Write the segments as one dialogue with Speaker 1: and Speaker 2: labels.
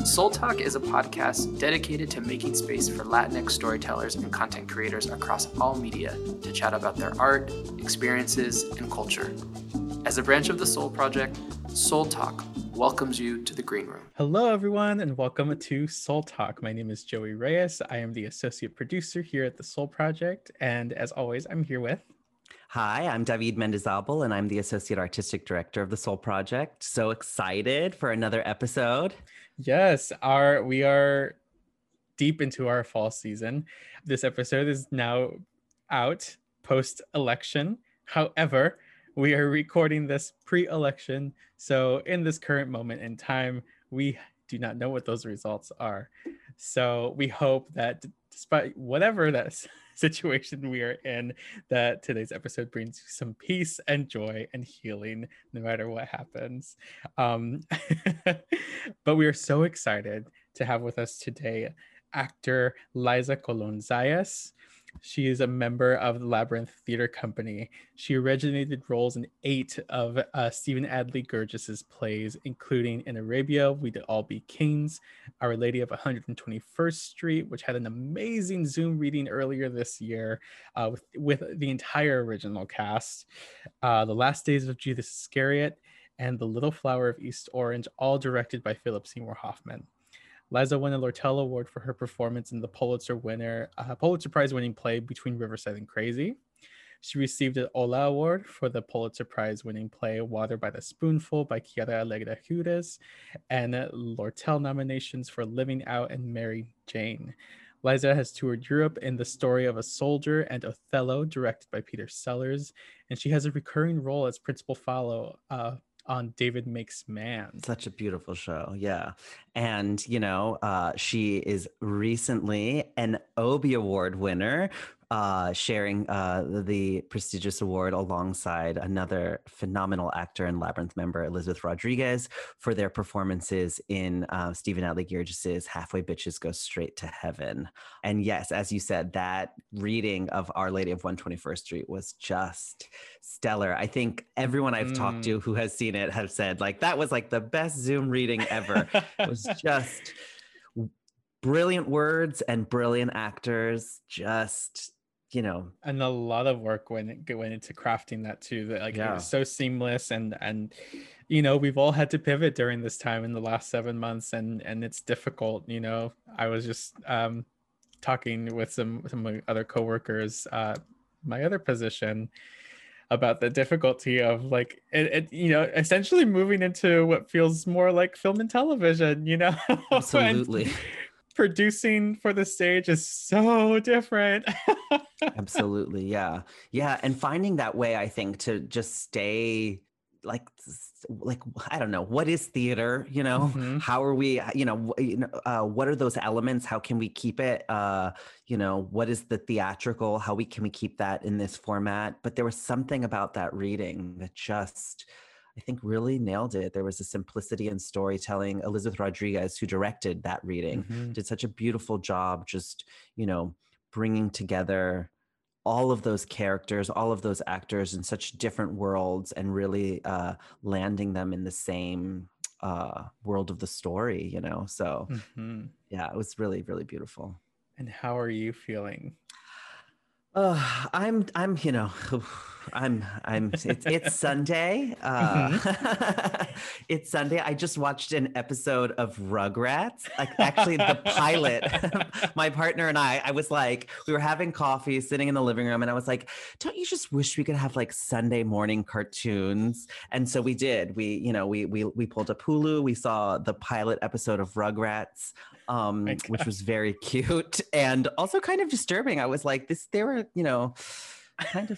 Speaker 1: Soul Talk is a podcast dedicated to making space for Latinx storytellers and content creators across all media to chat about their art, experiences, and culture. As a branch of the Soul Project, Soul Talk welcomes you to the Green Room.
Speaker 2: Hello, everyone, and welcome to Soul Talk. My name is Joey Reyes. I am the associate producer here at the Soul Project, and as always, I'm here with...
Speaker 3: Hi, I'm David Mendizabal, and I'm the Associate Artistic Director of the Soul Project. So excited for another episode.
Speaker 2: Yes, we are deep into our fall season. This episode is now out post-election. However, we are recording this pre-election. So in this current moment in time, we do not know what those results are. So we hope that despite whatever that situation we are in, that today's episode brings you some peace and joy and healing no matter what happens. But we are so excited to have with us today actor Liza Colon Zayas. She is a member of the Labyrinth Theater Company. She originated roles in 8 of Stephen Adly Guirgis's plays, including In Arabia, We'd All Be Kings, Our Lady of 121st Street, which had an amazing Zoom reading earlier this year with the entire original cast, The Last Days of Judas Iscariot, and The Little Flower of East Orange, all directed by Philip Seymour Hoffman. Liza won a Lortel Award for her performance in the Pulitzer Prize winning play Between Riverside and Crazy. She received an Ola Award for the Pulitzer Prize winning play Water by the Spoonful by Chiara Allegra Hudes, and Lortel nominations for Living Out and Mary Jane. Liza has toured Europe in The Story of a Soldier and Othello, directed by Peter Sellers, and she has a recurring role as Principal Fallow on David Makes Man.
Speaker 3: Such a beautiful show, yeah. And, she is recently an Obie Award winner, sharing the prestigious award alongside another phenomenal actor and Labyrinth member, Elizabeth Rodriguez, for their performances in Stephen Adly Guirgis's Halfway Bitches Go Straight to Heaven. And yes, as you said, that reading of Our Lady of 121st Street was just stellar. I think everyone I've talked to who has seen it have said, that was the best Zoom reading ever. It was just brilliant words and brilliant actors,
Speaker 2: and a lot of work went into crafting that too. That It was so seamless, and we've all had to pivot during this time in the last 7 months, and it's difficult. I was just talking with some other coworkers, my other position, about the difficulty of essentially moving into what feels more like film and television.
Speaker 3: Absolutely.
Speaker 2: And producing for the stage is so different.
Speaker 3: Absolutely. Yeah. And finding that way, I think, to just stay I don't know, what is theater? How are we, what are those elements? How can we keep it? What is the theatrical? Can we keep that in this format? But there was something about that reading that just, I think, really nailed it. There was a simplicity in storytelling. Elizabeth Rodriguez, who directed that reading, did such a beautiful job just, bringing together all of those characters, all of those actors in such different worlds, and really landing them in the same world of the story, So yeah, it was really, really beautiful.
Speaker 2: And how are you feeling?
Speaker 3: I'm it's Sunday. It's Sunday. I just watched an episode of Rugrats, actually the pilot. My partner and I was we were having coffee sitting in the living room, and I was like, don't you just wish we could have Sunday morning cartoons? And so we did. We pulled up Hulu. We saw the pilot episode of Rugrats, which was very cute and also kind of disturbing. I was like, they were, kind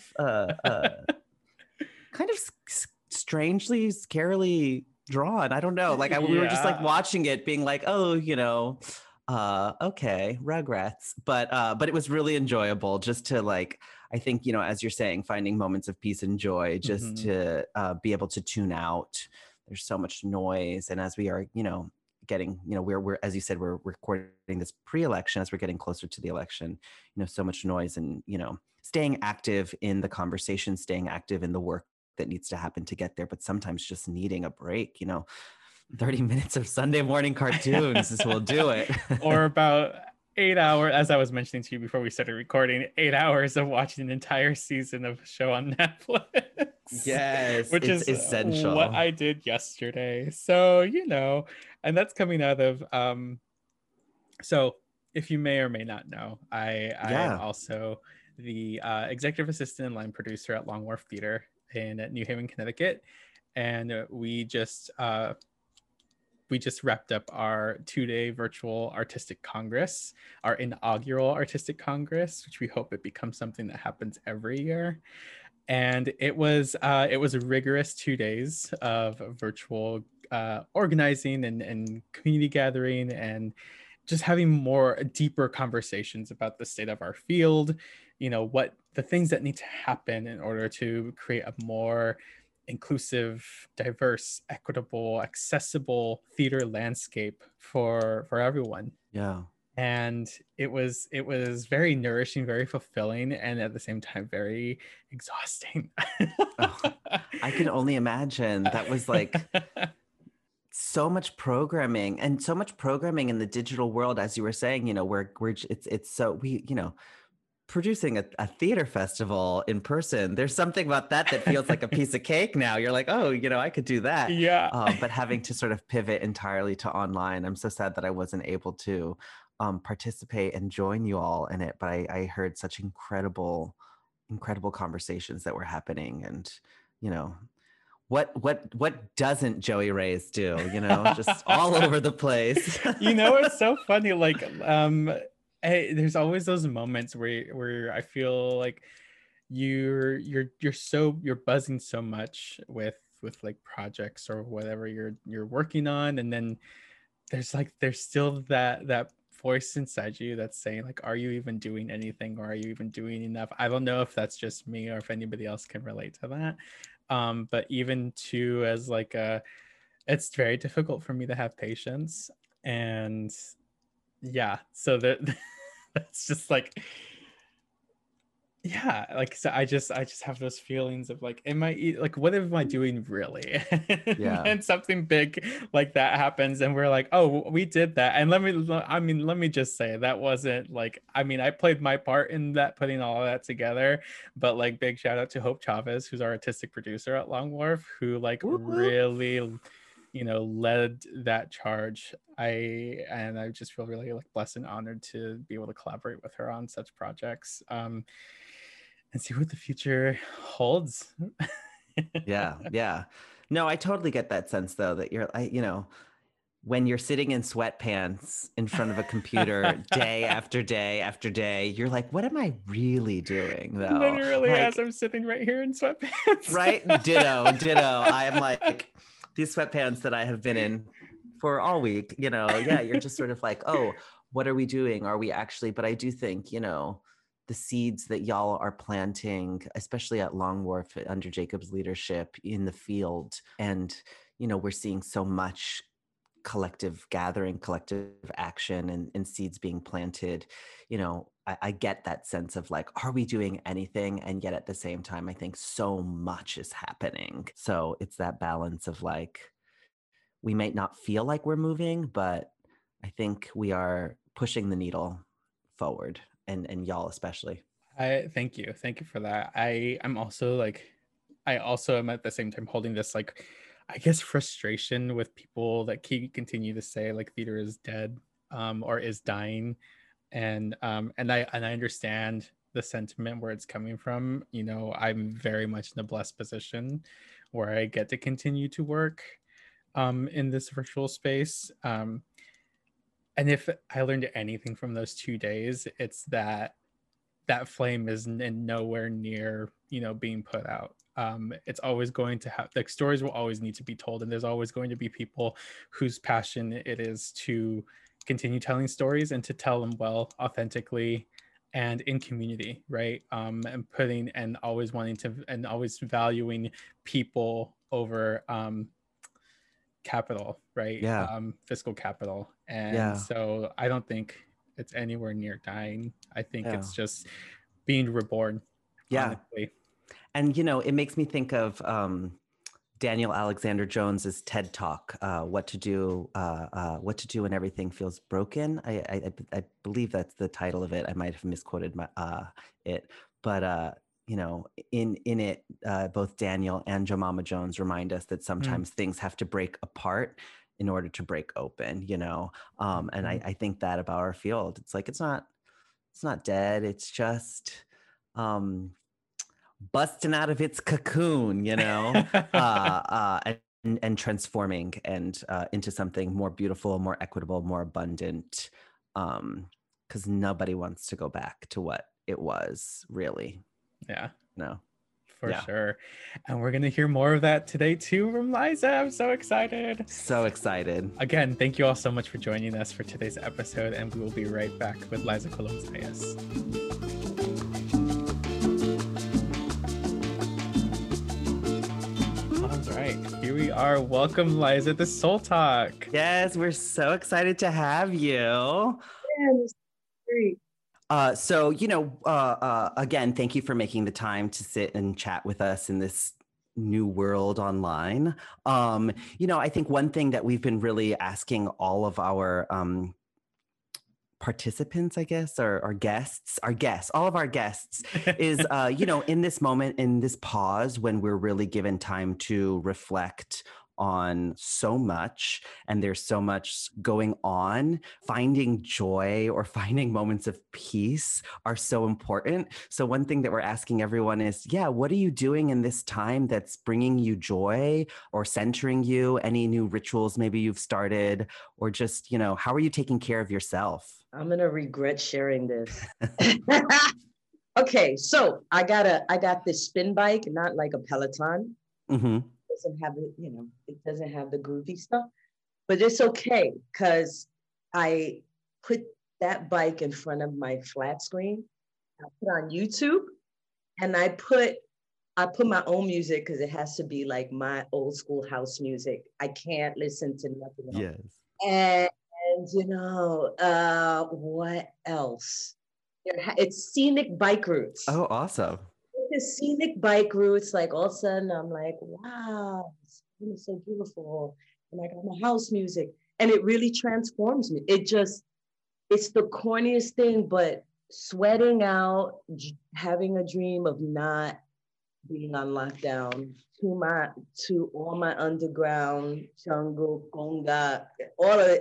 Speaker 3: of strangely, scarily drawn. I don't know. We were just watching it being okay, Rugrats. But it was really enjoyable just to I think, as you're saying, finding moments of peace and joy, just to be able to tune out. There's so much noise. And as we are, getting, we're as you said, we're recording this pre-election, as we're getting closer to the election, so much noise, and staying active in the conversation, staying active in the work that needs to happen to get there, but sometimes just needing a break, 30 minutes of Sunday morning cartoons. This will do it.
Speaker 2: Or about 8 hours, as I was mentioning to you before we started recording, 8 hours of watching an entire season of a show on Netflix.
Speaker 3: Yes,
Speaker 2: which
Speaker 3: it's
Speaker 2: is
Speaker 3: essential.
Speaker 2: what I did yesterday. So, and that's coming out of so if you may or may not know, I am also the executive assistant and line producer at Long Wharf Theater in New Haven, Connecticut. And we just wrapped up our 2-day virtual artistic congress, our inaugural artistic congress, which we hope it becomes something that happens every year. And it was a rigorous 2 days of virtual organizing and community gathering, and just having more deeper conversations about the state of our field, what the things that need to happen in order to create a more inclusive, diverse, equitable, accessible theater landscape for everyone.
Speaker 3: Yeah.
Speaker 2: And it was very nourishing, very fulfilling, and at the same time very exhausting.
Speaker 3: I can only imagine. That was like so much programming in the digital world, as you were saying. It's so producing a theater festival in person, there's something about that feels like a piece of cake now. You're like, oh, I could do that.
Speaker 2: Yeah.
Speaker 3: But having to sort of pivot entirely to online, I'm so sad that I wasn't able to participate and join you all in it. But I heard such incredible conversations that were happening, and what doesn't Joey Reyes do? Just all over the place.
Speaker 2: It's so funny. Like, there's always those moments where I feel like you're buzzing so much with like projects or whatever you're working on, and then there's still that voice inside you that's saying, like, are you even doing anything, or are you even doing enough? I don't know if that's just me or if anybody else can relate to that. But even too, as like it's very difficult for me to have patience, and yeah, so that's just like, yeah, like, so I just have those feelings of like, what am I doing really?
Speaker 3: Yeah.
Speaker 2: And something big like that happens, and we're like, oh, we did that. And let me just say, that wasn't like, I played my part in that, putting all of that together, but like, big shout out to Hope Chavez, who's our artistic producer at Long Wharf, who like really led that charge. I just feel really like blessed and honored to be able to collaborate with her on such projects, and see what the future holds.
Speaker 3: Yeah. No, I totally get that sense though, that when you're sitting in sweatpants in front of a computer day after day after day, you're like, what am I really doing though?
Speaker 2: Literally, as I'm sitting right here in sweatpants.
Speaker 3: Right? Ditto. I am like, these sweatpants that I have been in for all week, you're just sort of like, oh, what are we doing? Are we actually? But I do think, the seeds that y'all are planting, especially at Long Wharf under Jacob's leadership in the field. And, we're seeing so much collective gathering, collective action, and seeds being planted. I get that sense of like, are we doing anything? And yet at the same time, I think so much is happening. So it's that balance of like, we might not feel like we're moving, but I think we are pushing the needle forward, and y'all especially.
Speaker 2: I thank you for that. I'm also like, I also am at the same time holding this like, I guess, frustration with people that continue to say like theater is dead, or is dying, and I understand the sentiment where it's coming from. I'm very much in a blessed position where I get to continue to work in this virtual space, and if I learned anything from those 2 days, it's that flame is nowhere near being put out. It's always going to have, like, stories will always need to be told, and there's always going to be people whose passion it is to continue telling stories and to tell them well, authentically, and in community, right? And always wanting to, and always valuing people over capital, right?
Speaker 3: Yeah.
Speaker 2: Fiscal capital. And so I don't think it's anywhere near dying. I think it's just being reborn.
Speaker 3: Yeah.
Speaker 2: Honestly.
Speaker 3: And, it makes me think of Daniel Alexander Jones's TED Talk, what to do when everything feels broken. I believe that's the title of it. I might have misquoted it, but in it, both Daniel and Jemima Jones remind us that sometimes things have to break apart in order to break open. And I think that about our field. It's like it's not dead. It's just busting out of its cocoon, and transforming and into something more beautiful, more equitable, more abundant. Because nobody wants to go back to what it was, really.
Speaker 2: Yeah.
Speaker 3: No.
Speaker 2: For sure. And we're going to hear more of that today too from Liza. I'm so excited.
Speaker 3: So excited.
Speaker 2: Again, thank you all so much for joining us for today's episode, and we will be right back with Liza Colon-Zayas. All right, here we are. Welcome, Liza, to Soul Talk.
Speaker 3: Yes, we're so excited to have you.
Speaker 4: Yeah, it's great.
Speaker 3: Again, thank you for making the time to sit and chat with us in this new world online. I think one thing that we've been really asking all of our participants, I guess, or all of our guests is, in this moment, in this pause when we're really given time to reflect on so much and there's so much going on, finding joy or finding moments of peace are so important. So one thing that we're asking everyone is, what are you doing in this time that's bringing you joy or centering you? Any new rituals maybe you've started, or just, how are you taking care of yourself?
Speaker 4: I'm going to regret sharing this. Okay, so I got this spin bike, not like a Peloton.
Speaker 3: Mm-hmm.
Speaker 4: It doesn't have the groovy stuff, but it's okay because I put that bike in front of my flat screen. I put on YouTube, and I put my own music because it has to be like my old school house music. I can't listen to nothing else.
Speaker 3: Yes.
Speaker 4: And what else? It's Scenic Bike Routes.
Speaker 3: Oh, awesome.
Speaker 4: The Scenic Bike Routes, like all of a sudden I'm like, wow, it's so beautiful. And I got my house music, and it really transforms me. It's the corniest thing, but sweating out, having a dream of not being on lockdown, to all my underground, jungle, conga, all of it,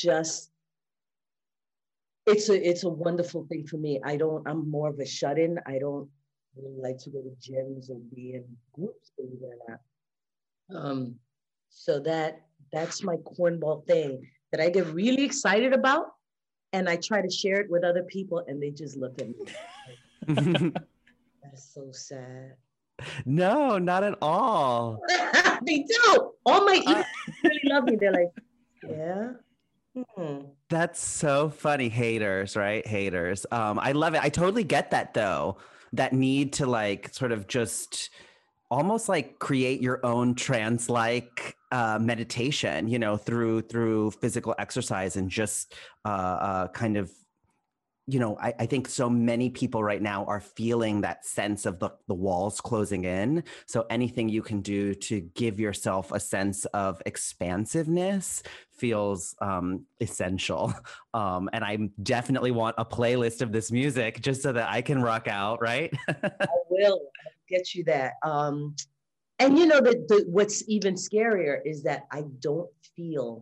Speaker 4: it's a wonderful thing for me. I'm more of a shut-in. I don't really like to go to gyms or be in groups, believe it or not. So that's my cornball thing that I get really excited about, and I try to share it with other people, and they just look at me. That's so sad.
Speaker 3: No, not at all.
Speaker 4: They do. All my emails really love me. They're like, yeah.
Speaker 3: That's so funny. Haters, right? Haters. I love it. I totally get that though. That need to like sort of just almost like create your own trance-like meditation, through physical exercise and just kind of, I think so many people right now are feeling that sense of the walls closing in. So anything you can do to give yourself a sense of expansiveness feels essential. And I definitely want a playlist of this music just so that I can rock out, right?
Speaker 4: I will get you that. And what's even scarier is that I don't feel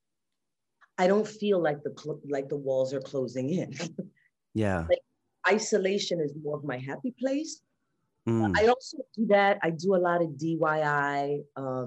Speaker 4: like the walls are closing in.
Speaker 3: Yeah.
Speaker 4: Like isolation is more of my happy place. I also do that. I do a lot of DIY.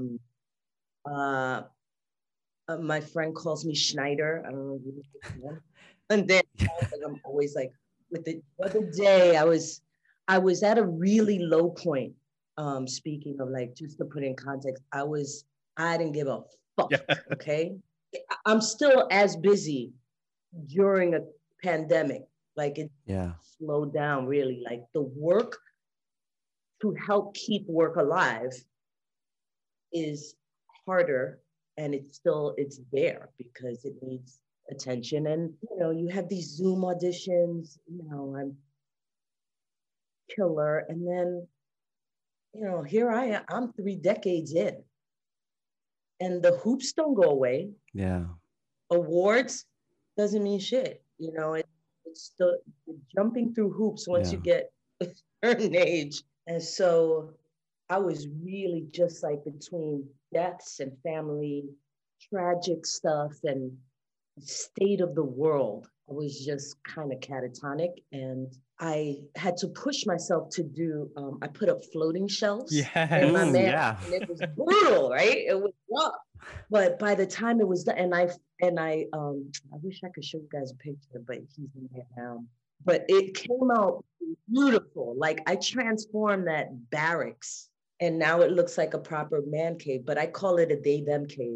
Speaker 4: My friend calls me Schneider. I don't know if you know. And then I'm always like, the other day I was at a really low point. Speaking of like, just to put in context, I didn't give a fuck. Yeah. Okay. I'm still as busy during a pandemic. Like it slowed down really. Like the work to help keep work alive is harder, and it's there because it needs attention. And you have these Zoom auditions, I'm killer. And then, here I am, I'm 3 decades in. And the hoops don't go away.
Speaker 3: Yeah.
Speaker 4: Awards doesn't mean shit. You know, it's the jumping through hoops once you get a certain age. And so I was really just like between deaths and family, tragic stuff and state of the world. I was just kind of catatonic, and I had to push myself to do, I put up floating shelves in my man, and it was brutal, right? It was rough. But by the time it was done, I wish I could show you guys a picture, but he's in there now. But it came out beautiful. Like I transformed that barracks, and now it looks like a proper man cave, but I call it a they-them cave.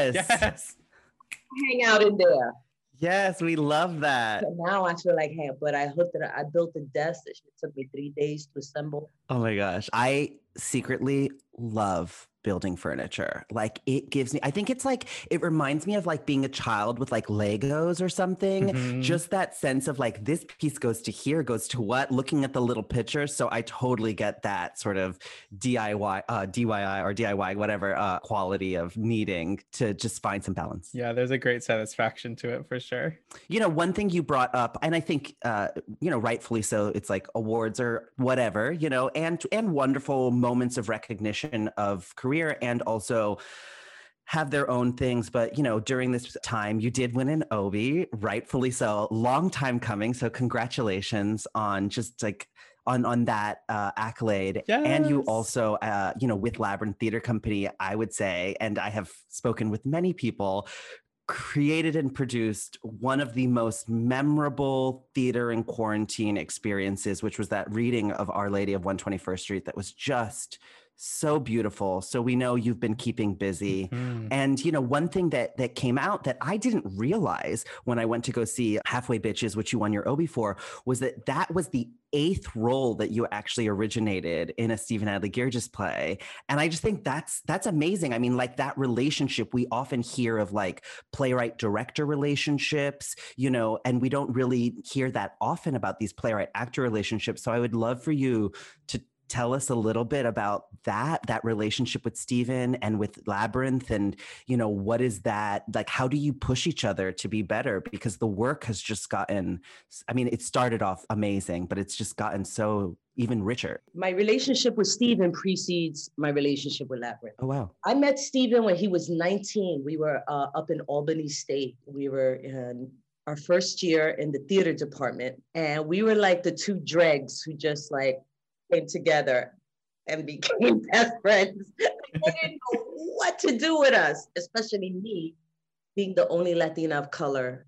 Speaker 3: Yes.
Speaker 4: Hang out in there.
Speaker 3: Yes, we love that.
Speaker 4: So now I feel like, hey, but I hooked it up. I built a desk that took me 3 days to assemble.
Speaker 3: Oh my gosh. I secretly love building furniture. Like it gives me, I think it's like, it reminds me of like being a child with like Legos or something.
Speaker 2: Mm-hmm.
Speaker 3: Just that sense of like, this piece goes to here, goes to what, looking at the little pictures. So I totally get that sort of DIY, DIY or DIY, whatever quality of needing to just find some balance.
Speaker 2: Yeah, there's a great satisfaction to it for sure.
Speaker 3: You know, one thing you brought up, and I think, you know, rightfully so, it's like awards or whatever, you know, and wonderful moments of recognition of career and also have their own things. But, you know, during this time, you did win an Obie, rightfully so, long time coming. So congratulations on just like on that accolade.
Speaker 2: Yes.
Speaker 3: And you also, you know, with Labyrinth Theater Company, I would say, and I have spoken with many people, created and produced one of the most memorable theater in quarantine experiences, which was that reading of Our Lady of 121st Street that was just so beautiful. So we know you've been keeping busy.
Speaker 2: Mm-hmm.
Speaker 3: And, you know, one thing that came out that I didn't realize when I went to go see Halfway Bitches, which you won your Obie for, was that was the 8th role that you actually originated in a Stephen Adly Guirgis play. And I just think that's amazing. I mean, like that relationship, we often hear of like playwright director relationships, you know, and we don't really hear that often about these playwright actor relationships. So I would love for you to tell us a little bit about that relationship with Stephen and with Labyrinth, and, you know, what is that like? How do you push each other to be better? Because the work has just gotten, I mean, it started off amazing, but it's just gotten so even richer.
Speaker 4: My relationship with Stephen precedes my relationship with Labyrinth.
Speaker 3: Oh, wow.
Speaker 4: I met Stephen when he was 19. We were up in Albany State. We were in our first year in the theater department, and we were like the two dregs who just like came together and became best friends. They didn't know what to do with us, especially me, being the only Latina of color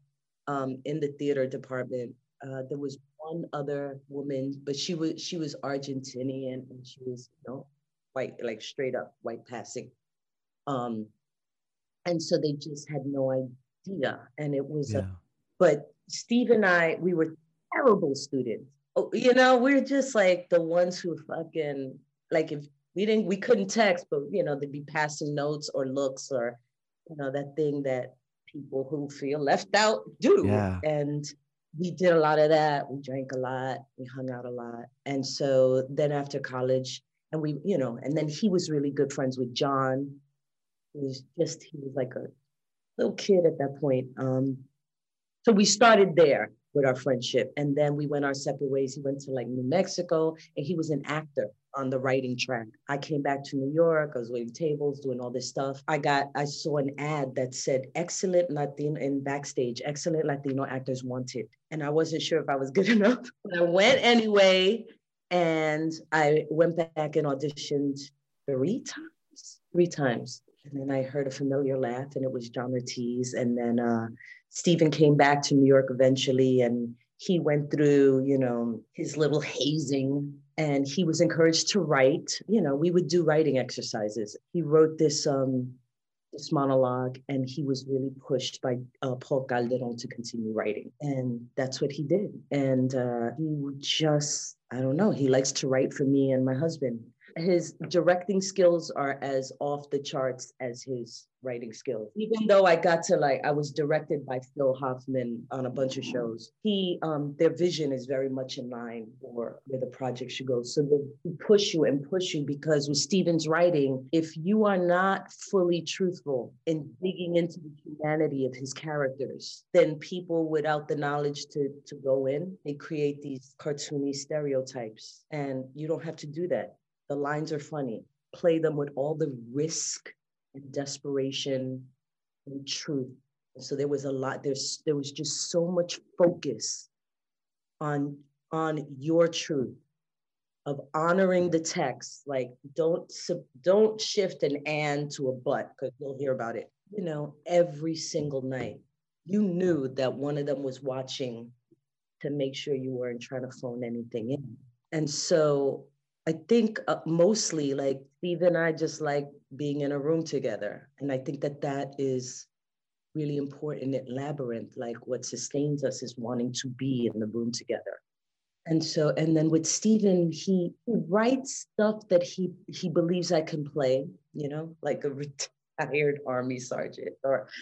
Speaker 4: in the theater department. There was one other woman, but she was Argentinian, and she was, you know, white, like straight up white passing. And so they just had no idea. And it was, but Steve and I, we were terrible students. You know, we're just like the ones who fucking, like if we couldn't text, but, you know, they'd be passing notes or looks or, you know, that thing that people who feel left out do.
Speaker 3: Yeah.
Speaker 4: And we did a lot of that. We drank a lot, we hung out a lot. And so then after college, and we, you know, and then he was really good friends with John. He was like a little kid at that point. So we started there with our friendship. And then we went our separate ways. He went to like New Mexico, and he was an actor on the writing track. I came back to New York. I was waiting tables, doing all this stuff. I saw an ad that said excellent Latino in backstage, excellent Latino actors wanted. And I wasn't sure if I was good enough, but I went anyway. And I went back and auditioned 3 times. And then I heard a familiar laugh, and it was John Ortiz. And then Stephen came back to New York eventually, and he went through, you know, his little hazing, and he was encouraged to write. You know, we would do writing exercises. He wrote this monologue, and he was really pushed by Paul Calderon to continue writing. And that's what he did. And he just, I don't know, he likes to write for me and my husband. his directing skills are as off the charts as his writing skills. Even though I was directed by Phil Hoffman on a bunch of shows, their vision is very much in line for where the project should go. So they push you because with Steven's writing, if you are not fully truthful in digging into the humanity of his characters, then people without the knowledge to go in, they create these cartoony stereotypes. And you don't have to do that. The lines are funny. Play them with all the risk and desperation and truth. And so there was a lot, there was just so much focus on your truth, of honoring the text. Like don't shift an and to a but, because you'll hear about it. You know, every single night, you knew that one of them was watching to make sure you weren't trying to phone anything in. And so I think mostly like Steve and I just like being in a room together. And I think that is really important at Labyrinth. Like what sustains us is wanting to be in the room together. And so, and then with Steven, he writes stuff that he believes I can play, you know, like a retired Army sergeant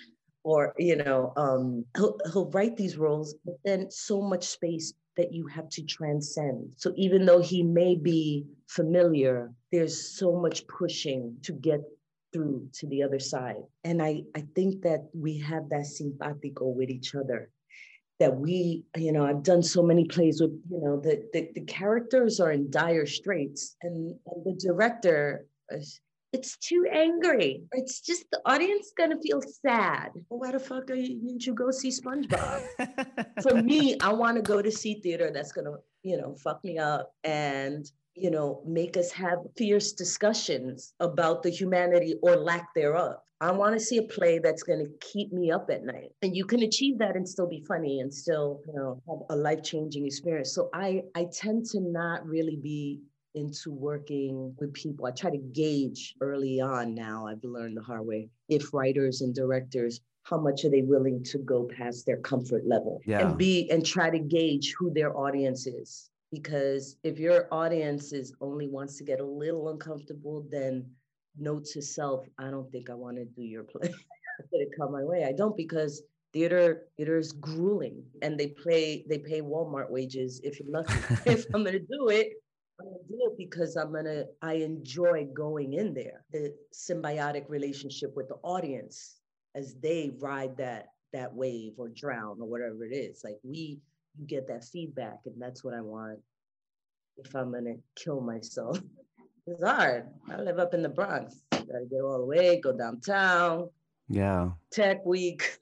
Speaker 4: or you know, he'll write these roles, but then so much space that you have to transcend. So even though he may be familiar, there's so much pushing to get through to the other side. And I think that we have that simpatico with each other, that we, you know, I've done so many plays with, you know, the characters are in dire straits and the director, it's too angry. It's just the audience gonna feel sad. Well, why the fuck didn't you go see SpongeBob? For me, I wanna go to see theater that's gonna, you know, fuck me up and, you know, make us have fierce discussions about the humanity or lack thereof. I wanna see a play that's gonna keep me up at night. And you can achieve that and still be funny and still, you know, have a life-changing experience. So I tend to not really be into working with people. I try to gauge early on now, I've learned the hard way, if writers and directors, how much are they willing to go past their comfort level and try to gauge who their audience is. Because if your audience only wants to get a little uncomfortable, then note to self, I don't think I want to do your play. Let it come my way. I don't, because theater is grueling and they pay Walmart wages if you're lucky. If I'm gonna do it, I'm gonna do it because I enjoy going in there. The symbiotic relationship with the audience as they ride that wave or drown or whatever it is. Like you get that feedback, and that's what I want if I'm gonna kill myself. It's hard. I live up in the Bronx. Gotta get all the way, go downtown.
Speaker 3: Yeah.
Speaker 4: Tech week.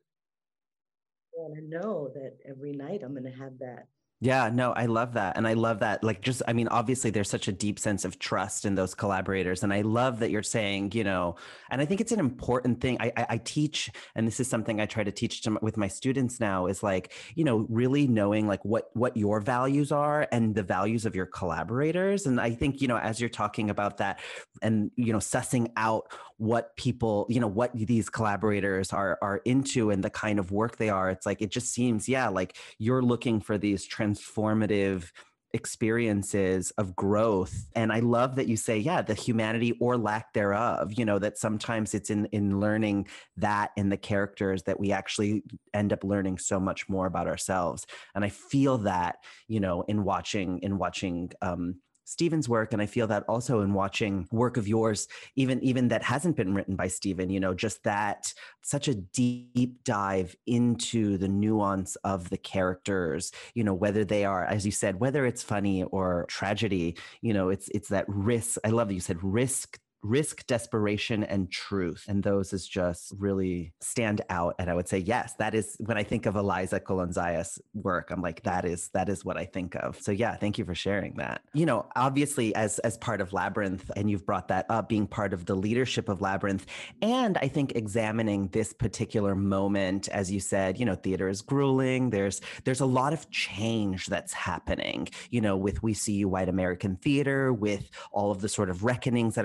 Speaker 4: I wanna know that every night I'm gonna have that.
Speaker 3: Yeah, no, I love that. And I love that, like, just, I mean, obviously there's such a deep sense of trust in those collaborators. And I love that you're saying, you know, and I think it's an important thing. I teach, and this is something I try to teach with my students now, is like, you know, really knowing like what your values are and the values of your collaborators. And I think, you know, as you're talking about that and, you know, sussing out what people, you know, what these collaborators are into and the kind of work they are, it's like, it just seems, yeah, like you're looking for these transformative experiences of growth. And I love that you say, yeah, the humanity or lack thereof, you know, that sometimes it's in learning that in the characters that we actually end up learning so much more about ourselves. And I feel that, you know, in watching Steven's work. And I feel that also in watching work of yours, even that hasn't been written by Steven, you know, just that such a deep dive into the nuance of the characters, you know, whether they are, as you said, whether it's funny or tragedy, you know, it's that risk. I love that you said risk, desperation, and truth. And those is just really stand out. And I would say, yes, that is when I think of Eliza Colón-Zayas' work, I'm like, that is what I think of. So yeah, thank you for sharing that. You know, obviously as part of Labyrinth, and you've brought that up, being part of the leadership of Labyrinth, and I think examining this particular moment, as you said, you know, theater is grueling. There's a lot of change that's happening, you know, with We See You White American Theater, with all of the sort of reckonings that are happening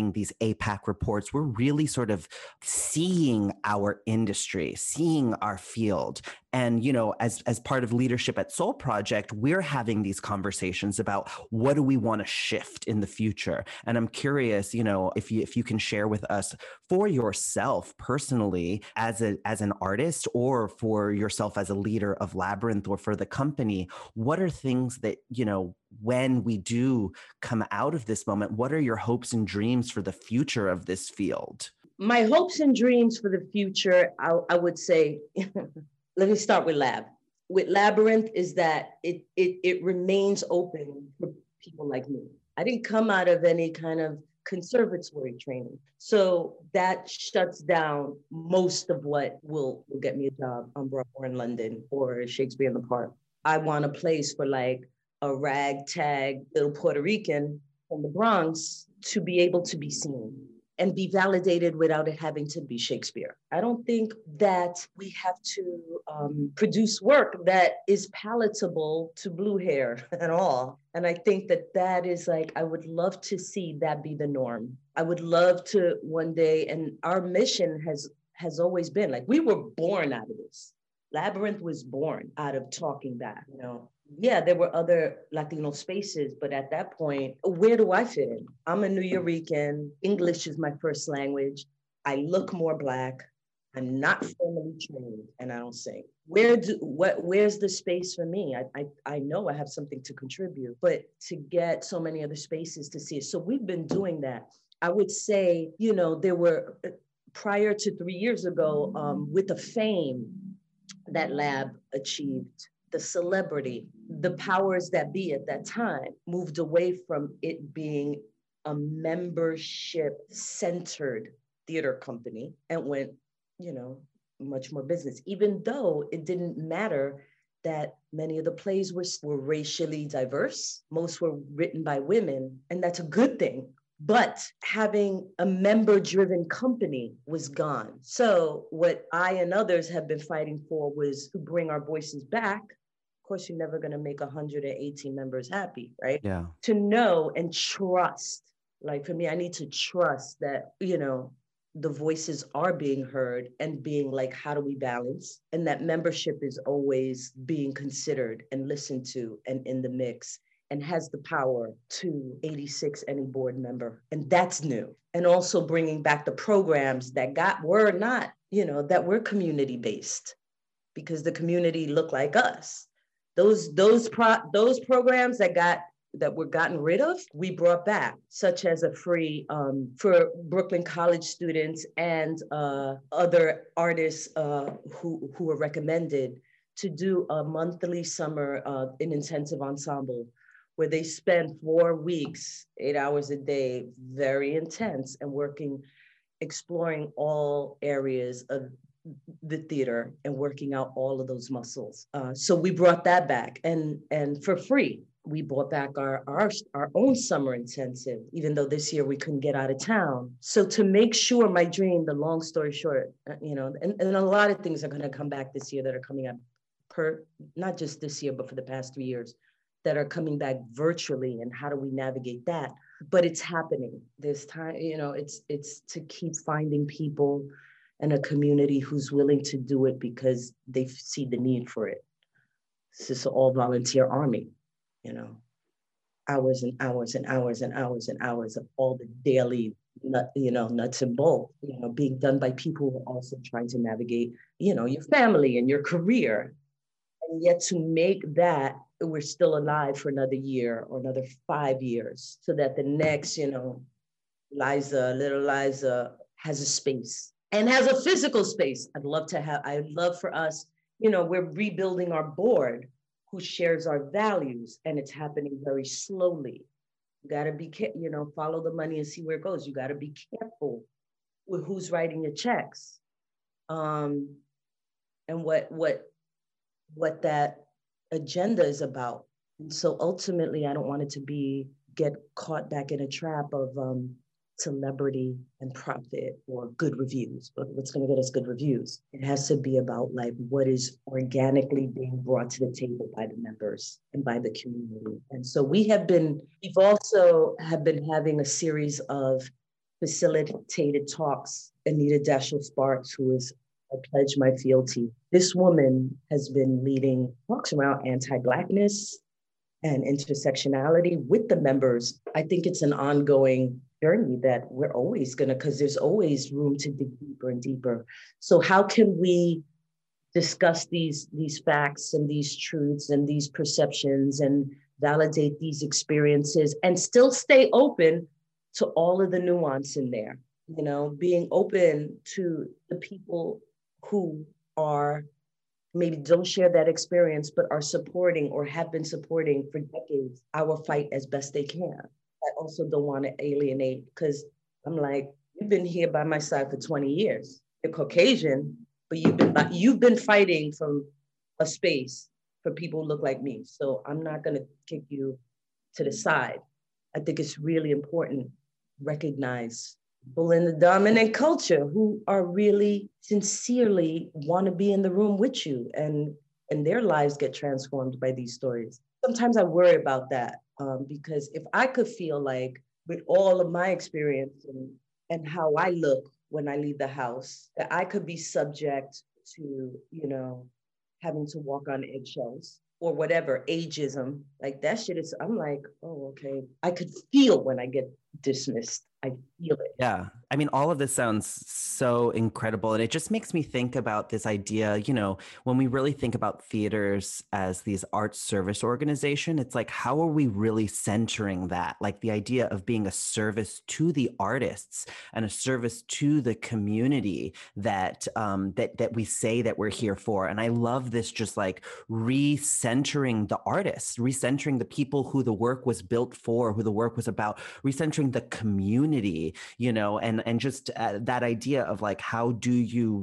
Speaker 3: doing these APAC reports, we're really sort of seeing our industry, seeing our field. And, you know, as part of leadership at Soul Project, we're having these conversations about what do we want to shift in the future. And I'm curious, you know, if you can share with us for yourself personally as an artist, or for yourself as a leader of Labyrinth, or for the company, what are things that, you know, when we do come out of this moment, what are your hopes and dreams for the future of this field?
Speaker 4: My hopes and dreams for the future, I would say, let me start with Labyrinth is that it remains open for people like me. I didn't come out of any kind of conservatory training. So that shuts down most of what will get me a job on Broadway in London or Shakespeare in the Park. I want a place for like a ragtag little Puerto Rican from the Bronx to be able to be seen and be validated without it having to be Shakespeare. I don't think that we have to produce work that is palatable to blue hair at all. And I think that is like, I would love to see that be the norm. I would love to one day, and our mission has always been like, we were born out of this. Labyrinth was born out of talking back, you know. Yeah, there were other Latino spaces, but at that point, where do I fit in? I'm a Nuyorican. English is my first language. I look more Black. I'm not formally trained, and I don't sing. Where's the space for me? I know I have something to contribute, but to get so many other spaces to see it. So we've been doing that. I would say, you know, there were, prior to 3 years ago, with the fame that Lab achieved, the celebrity, the powers that be at that time moved away from it being a membership-centered theater company and went, you know, much more business, even though it didn't matter that many of the plays were racially diverse. Most were written by women, and that's a good thing. But having a member-driven company was gone. So what I and others have been fighting for was to bring our voices back. Of course, you're never going to make 118 members happy, right?
Speaker 3: Yeah.
Speaker 4: To know and trust. Like for me, I need to trust that, you know, the voices are being heard and being like, how do we balance? And that membership is always being considered and listened to and in the mix, and has the power to 86 any board member. And that's new. And also bringing back the programs that were not, you know, that were community-based, because the community looked like us. Those programs that were gotten rid of, we brought back, such as a free for Brooklyn College students and other artists who were recommended to do a monthly summer an intensive ensemble, where they spend 4 weeks, 8 hours a day, very intense, and working, exploring all areas of the theater and working out all of those muscles. So we brought that back, and for free. We brought back our own summer intensive, even though this year we couldn't get out of town. So to make sure, my dream, the long story short, you know, and a lot of things are going to come back this year that are coming up, not just this year, but for the past 3 years, that are coming back virtually, and how do we navigate that? But it's happening this time, you know, it's to keep finding people and a community who's willing to do it because they see the need for it. It's just an all volunteer army, you know, hours and hours and hours and hours and hours of all the daily, nuts and bolts, you know, being done by people who are also trying to navigate, you know, your family and your career. And yet to make that, we're still alive for another year or another 5 years, so that the next, you know, little Liza has a space and has a physical space. I'd love for us, you know, we're rebuilding our board who shares our values, and it's happening very slowly. You gotta be, you know, follow the money and see where it goes. You gotta be careful with who's writing your checks, and what that agenda is about. And so ultimately, I don't want it to get caught back in a trap of celebrity and profit or good reviews. But what's going to get us good reviews? It has to be about like what is organically being brought to the table by the members and by the community. And so we've also been having a series of facilitated talks, Anita Dashiell Sparks, who is I pledge my fealty. This woman has been leading talks around anti-Blackness and intersectionality with the members. I think it's an ongoing journey that we're always gonna, because there's always room to dig deeper and deeper. So how can we discuss these facts and these truths and these perceptions and validate these experiences and still stay open to all of the nuance in there, you know, being open to the people who are maybe don't share that experience, but are supporting or have been supporting for decades our fight as best they can. I also don't want to alienate, because I'm like, you've been here by my side for 20 years. You're Caucasian, but you've been fighting from a space for people who look like me. So I'm not going to kick you to the side. I think it's really important recognize people in the dominant culture who are really sincerely want to be in the room with you, and their lives get transformed by these stories. Sometimes I worry about that because if I could feel like with all of my experience and how I look when I leave the house, that I could be subject to, you know, having to walk on eggshells or whatever, ageism, like that shit is, I'm like, oh, okay. I could feel when I get dismissed. I feel it.
Speaker 3: Yeah. I mean, all of this sounds so incredible. And it just makes me think about this idea, you know, when we really think about theaters as these arts service organization, it's like, how are we really centering that? Like the idea of being a service to the artists and a service to the community that, that we say that we're here for. And I love this, just like recentering the artists, recentering the people who the work was built for, who the work was about, recentering the community, you know, and just that idea of like, how do you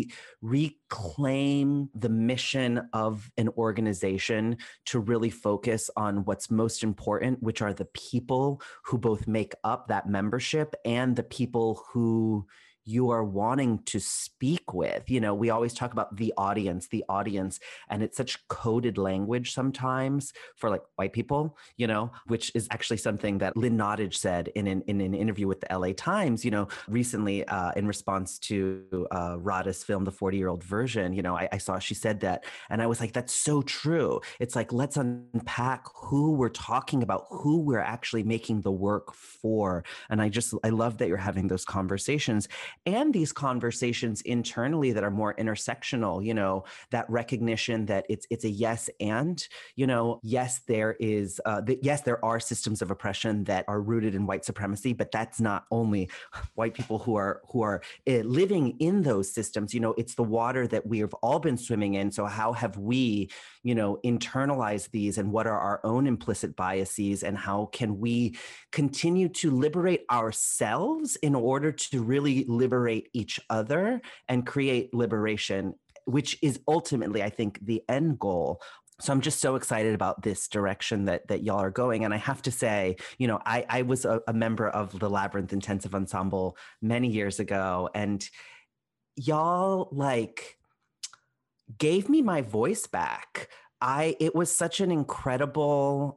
Speaker 3: reclaim the mission of an organization to really focus on what's most important, which are the people who both make up that membership and the people who you are wanting to speak with. You know, we always talk about the audience, and it's such coded language sometimes for like white people, you know, which is actually something that Lynn Nottage said in an interview with the LA Times, you know, recently in response to Radha's film, The 40-Year-Old Version. You know, I saw she said that, and I was like, that's so true. It's like, let's unpack who we're talking about, who we're actually making the work for. And I love that you're having those conversations. And these conversations internally that are more intersectional, you know, that recognition that it's a yes and, you know, yes, there is, yes, there are systems of oppression that are rooted in white supremacy, but that's not only white people who are living in those systems. You know, it's the water that we have all been swimming in. So how have we, you know, internalized these, and what are our own implicit biases, and how can we continue to liberate ourselves in order to really liberate each other and create liberation, which is ultimately, I think, the end goal. So I'm just so excited about this direction that y'all are going. And I have to say, you know, I was a member of the Labyrinth Intensive Ensemble many years ago, and y'all like gave me my voice back. It was such an incredible,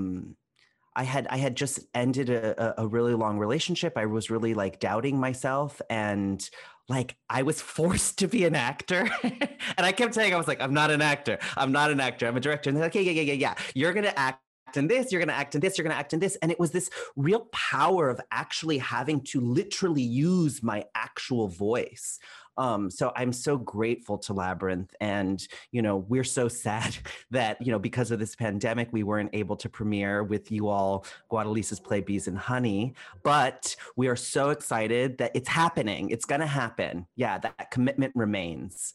Speaker 3: I had just ended a really long relationship. I was really like doubting myself, and like I was forced to be an actor. And I kept saying, I was like, I'm not an actor. I'm a director. And they're like, yeah. You're going to act in this, you're going to act in this, you're going to act in this. And it was this real power of actually having to literally use my actual voice. So I'm so grateful to Labyrinth, and, you know, we're so sad that, you know, because of this pandemic, we weren't able to premiere with you all Guadalisa's play Bees and Honey, but we are so excited that it's happening. It's going to happen. Yeah, that commitment remains.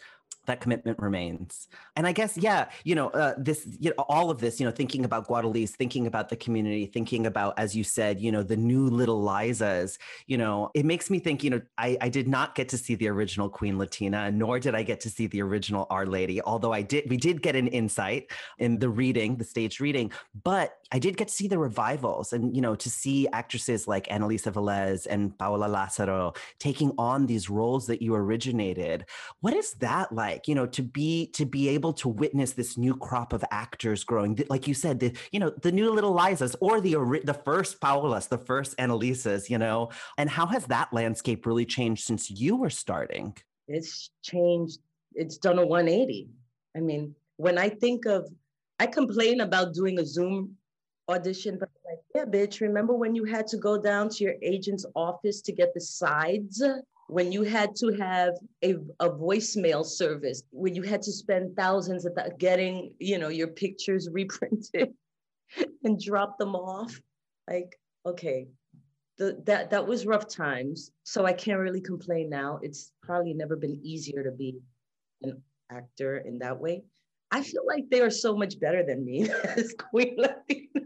Speaker 3: And I guess, yeah, you know, this, you know, all of this, you know, thinking about Guadalise, thinking about the community, thinking about, as you said, you know, the new little Lizas, you know, it makes me think, you know, I did not get to see the original Queen Latina, nor did I get to see the original Our Lady, although we did get an insight in the staged reading, but I did get to see the revivals, and, you know, to see actresses like Annalisa Velez and Paola Lázaro taking on these roles that you originated. What is that like, to be able to witness this new crop of actors growing, like you said, the new little Lizas, or the first Paulas, the first Annalisas, and how has that landscape really changed since you were starting?
Speaker 4: It's changed. It's done a 180. I mean, when I complain about doing a Zoom audition, but I'm like, yeah, bitch, remember when you had to go down to your agent's office to get the sides? When you had to have a voicemail service, when you had to spend thousands of getting, your pictures reprinted and drop them off? Like, okay, that was rough times. So I can't really complain now. It's probably never been easier to be an actor in that way. I feel like they are so much better than me as Queen Latina.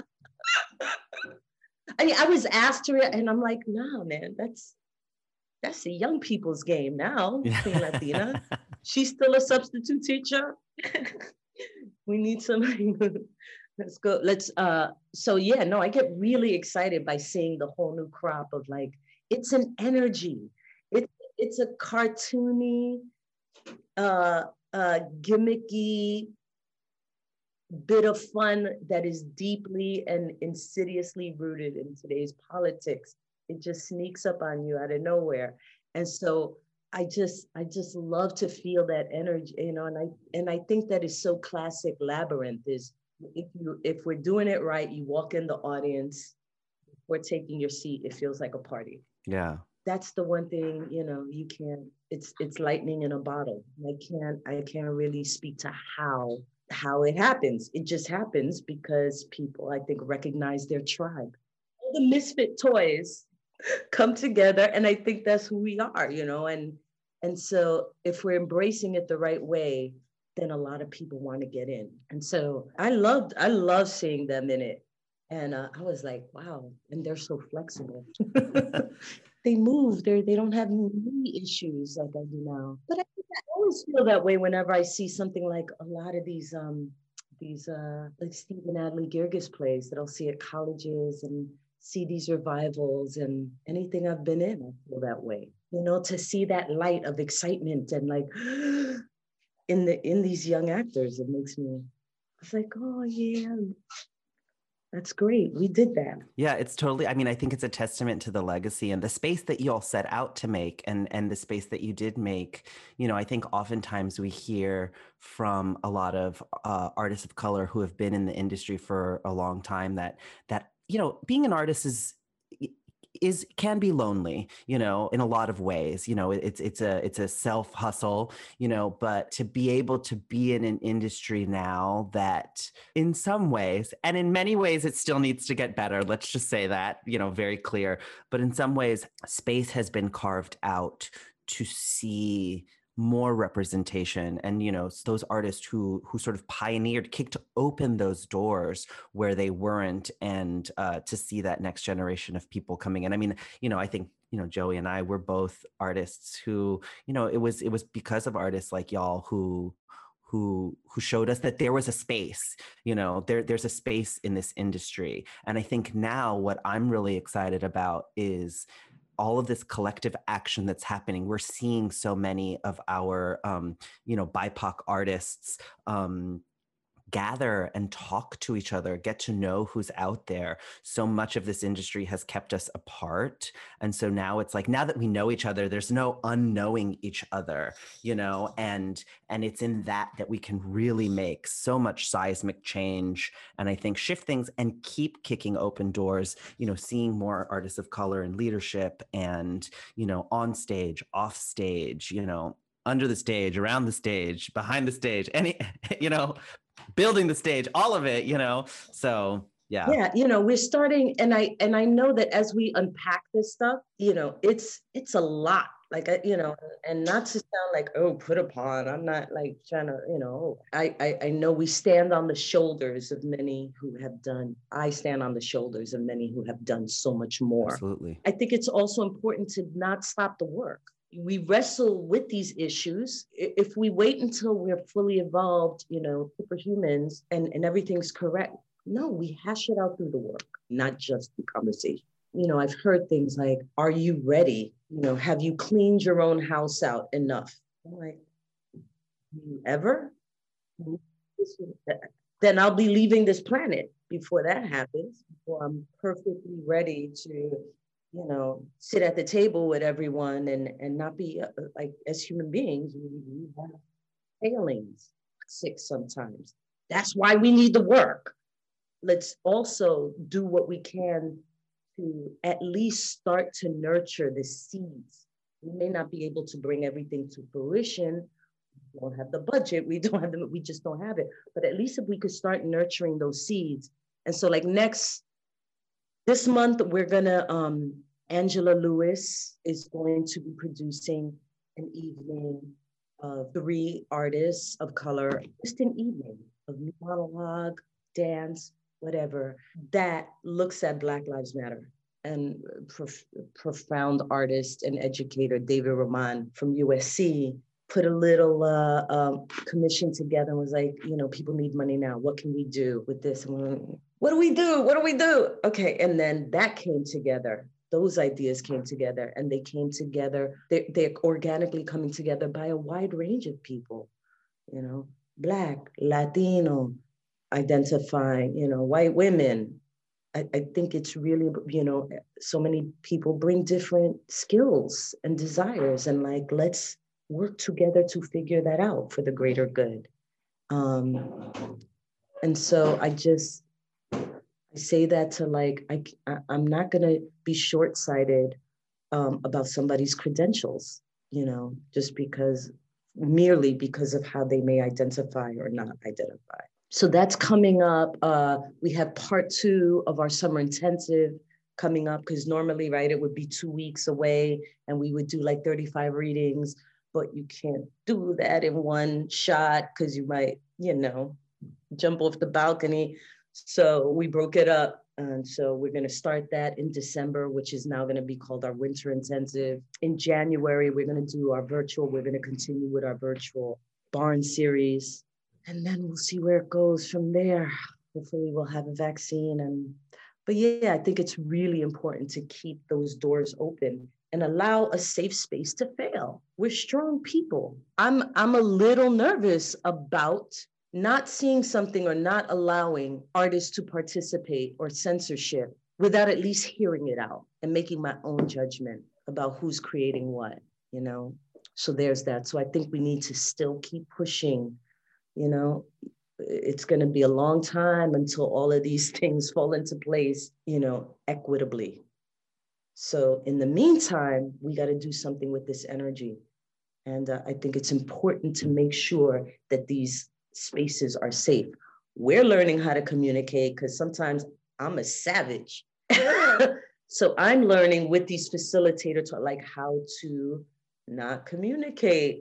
Speaker 4: I mean, I was asked to, and I'm like, nah, man, that's the young people's game now, Queen Latina. She's still a substitute teacher. We need somebody. Let's go. I get really excited by seeing the whole new crop of, like, it's an energy. It's a cartoony, gimmicky bit of fun that is deeply and insidiously rooted in today's politics. It just sneaks up on you out of nowhere. And so I just love to feel that energy, and I think that is so classic Labyrinth. Is if we're doing it right, you walk in the audience, we're taking your seat, it feels like a party.
Speaker 3: Yeah.
Speaker 4: That's the one thing, you can't, it's lightning in a bottle. I can't really speak to how it happens. It just happens because people, I think, recognize their tribe. All the misfit toys come together, and I think that's who we are, and so if we're embracing it the right way, then a lot of people want to get in. And so I love seeing them in it. And I was like, wow, and they're so flexible. They move, they don't have knee issues like I do now. But I always feel that way whenever I see something like a lot of these like Stephen Adly Girgis plays that I'll see at colleges, and see these revivals, and anything I've been in, I feel that way. To see that light of excitement and like in these young actors, it makes me, it's like, oh yeah, that's great. We did that.
Speaker 3: Yeah, it's totally, I think it's a testament to the legacy and the space that you all set out to make, and the space that you did make. I think oftentimes we hear from a lot of artists of color who have been in the industry for a long time that being an artist can be lonely, in a lot of ways. It's a self hustle, but to be able to be in an industry now that in some ways, and in many ways it still needs to get better, let's just say that, very clear, but in some ways space has been carved out to see more representation, and those artists who sort of kicked open those doors where they weren't, and to see that next generation of people coming in. I think Joey and I were both artists who, it was because of artists like y'all who showed us that there was a space, there's a space in this industry. And I think now what I'm really excited about is all of this collective action that's happening. We're seeing so many of our, BIPOC artists gather and talk to each other, get to know who's out there. So much of this industry has kept us apart. And so now it's like, now that we know each other, there's no unknowing each other, and it's in that we can really make so much seismic change. And I think shift things and keep kicking open doors, seeing more artists of color in leadership and, on stage, off stage, under the stage, around the stage, behind the stage, building the stage, all of it, so yeah.
Speaker 4: We're starting, and I know that as we unpack this stuff, it's a lot, like, and not to sound like, oh, put upon, I'm not like trying to, I know we stand on the shoulders of many who have done, I stand on the shoulders of many who have done so much more.
Speaker 3: Absolutely.
Speaker 4: I think it's also important to not stop the work. We wrestle with these issues. If we wait until we're fully evolved, superhumans, and everything's correct, no, we hash it out through the work, not just the conversation. I've heard things like, are you ready? Have you cleaned your own house out enough? I'm like, ever, then I'll be leaving this planet before that happens, before I'm perfectly ready to, sit at the table with everyone and not be like, as human beings, we have failings, sick sometimes. That's why we need the work. Let's also do what we can to at least start to nurture the seeds. We may not be able to bring everything to fruition. We don't have the budget. We just don't have it. But at least if we could start nurturing those seeds. And so like this month, we're gonna, Angela Lewis is going to be producing an evening of 3 artists of color, just an evening of monologue, dance, whatever, that looks at Black Lives Matter. And profound artist and educator, David Roman from USC, put a little commission together and was like, people need money now. What can we do with this? And what do we do? What do we do? Okay, and then that came together. Those ideas came together, and they came together. They're organically coming together by a wide range of people, Black, Latino, identifying, white women. I think it's really, so many people bring different skills and desires, and like, let's work together to figure that out for the greater good. And so I say that to like, I'm not gonna be short-sighted about somebody's credentials, just merely because of how they may identify or not identify. So that's coming up. We have part 2 of our summer intensive coming up, because normally, right, it would be 2 weeks away and we would do like 35 readings, but you can't do that in one shot because you might, jump off the balcony. So we broke it up. And so we're going to start that in December, which is now going to be called our winter intensive. In January, we're going to do our virtual. We're going to continue with our virtual Barn series. And then we'll see where it goes from there. Hopefully we'll have a vaccine. But yeah, I think it's really important to keep those doors open and allow a safe space to fail. We're strong people. I'm a little nervous about not seeing something or not allowing artists to participate or censorship without at least hearing it out and making my own judgment about who's creating what, So there's that. So I think we need to still keep pushing. It's going to be a long time until all of these things fall into place, equitably. So in the meantime, we got to do something with this energy. And I think it's important to make sure that these spaces are safe. We're learning how to communicate because sometimes I'm a savage. So I'm learning with these facilitators like how to not communicate,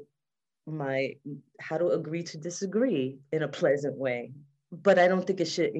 Speaker 4: how to agree to disagree in a pleasant way. But I don't think it should,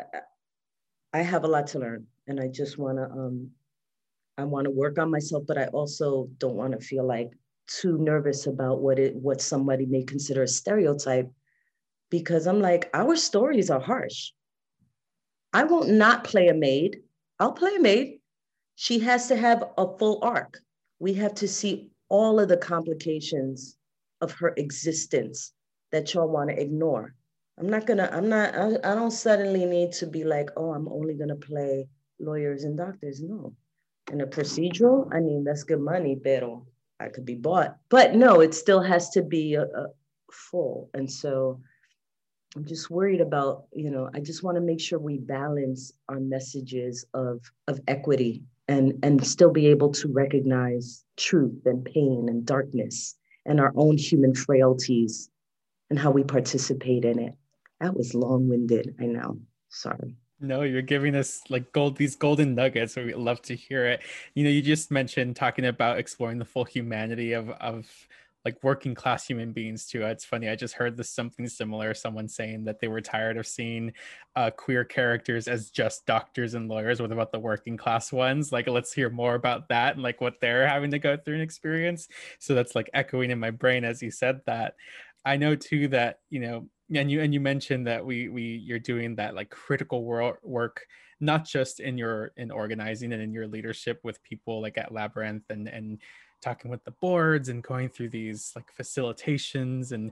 Speaker 4: I have a lot to learn, and I just want to, I want to work on myself, but I also don't want to feel like too nervous about what somebody may consider a stereotype, because I'm like, our stories are harsh. I won't not play a maid. I'll play a maid. She has to have a full arc. We have to see all of the complications of her existence that y'all want to ignore. I don't suddenly need to be like, oh, I'm only going to play lawyers and doctors. No. In a procedural, that's good money, pero I could be bought. But no, it still has to be a full. And so I'm just worried about, I just want to make sure we balance our messages of equity and still be able to recognize truth and pain and darkness and our own human frailties and how we participate in it. That was long-winded, I know. Sorry.
Speaker 2: No, you're giving us like these golden nuggets. So we love to hear it. You just mentioned talking about exploring the full humanity of like working class human beings too. It's funny. I just heard something similar. Someone saying that they were tired of seeing queer characters as just doctors and lawyers. What about the working class ones? Like, let's hear more about that and like what they're having to go through and experience. So that's like echoing in my brain as you said that. I know too that, and you mentioned that you're doing that like critical work, not just in organizing and in your leadership with people like at Labyrinth and talking with the boards and going through these like facilitations and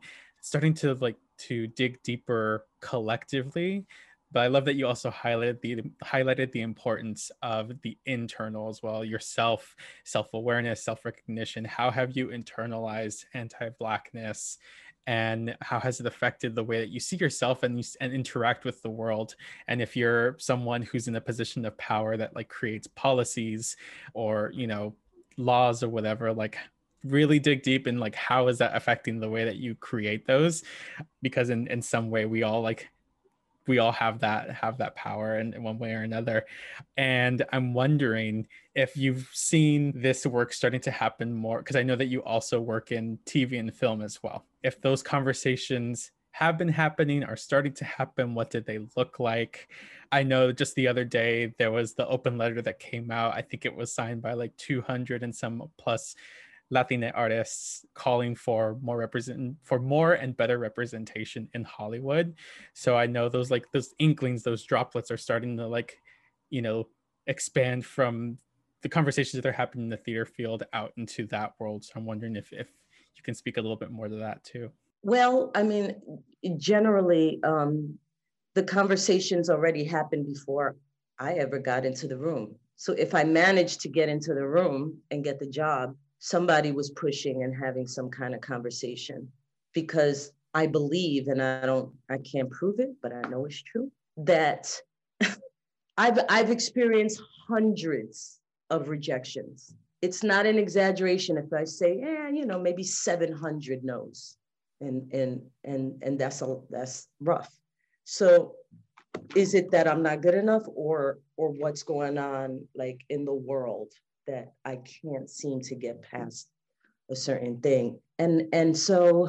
Speaker 2: starting to like to dig deeper collectively. But I love that you also highlighted the importance of the internal as well, yourself, self-awareness, self-recognition. How have you internalized anti-Blackness, and how has it affected the way that you see yourself and and interact with the world? And if you're someone who's in a position of power that like creates policies or, you know, laws or whatever, like really dig deep in like how is that affecting the way that you create those, because in some way we all have that power in one way or another. And I'm wondering if you've seen this work starting to happen more, because I know that you also work in TV and film as well. If those conversations have been happening, are starting to happen, what did they look like? I know just the other day there was the open letter that came out. I think it was signed by like 200 and some plus Latina artists calling for more and better representation in Hollywood. So I know those like those inklings, those droplets are starting to like, you know, expand from the conversations that are happening in the theater field out into that world. So I'm wondering if you can speak a little bit more to that too.
Speaker 4: Well, I mean, generally, the conversations already happened before I ever got into the room. So if I managed to get into the room and get the job, somebody was pushing and having some kind of conversation, because I believe, and I can't prove it, but I know it's true, that I've experienced hundreds of rejections. It's not an exaggeration if I say, you know, maybe 700 no's, and that's rough. So is it that I'm not good enough, or what's going on like in the world that I can't seem to get past a certain thing? And so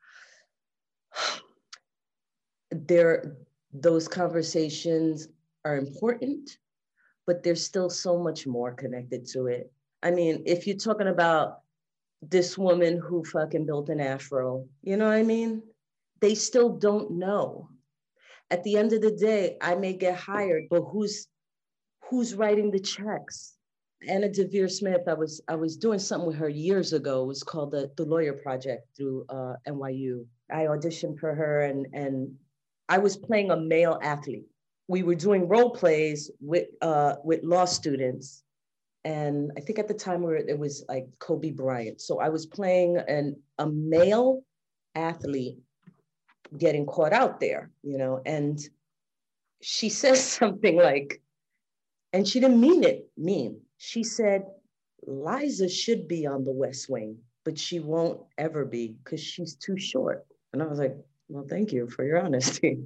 Speaker 4: those conversations are important, but there's still so much more connected to it. I mean, if you're talking about this woman who fucking built an afro, you know what I mean? They still don't know. At the end of the day, I may get hired, but who's writing the checks? Anna Deavere Smith, I was doing something with her years ago. It was called the Lawyer Project through NYU. I auditioned for her, and I was playing a male athlete. We were doing role plays with law students, and I think at the time it was like Kobe Bryant. So I was playing a male athlete getting caught out there, you know, and she says something like, and she didn't mean it mean. She said, Liza should be on the West Wing, but she won't ever be because she's too short. And I was like, well, thank you for your honesty.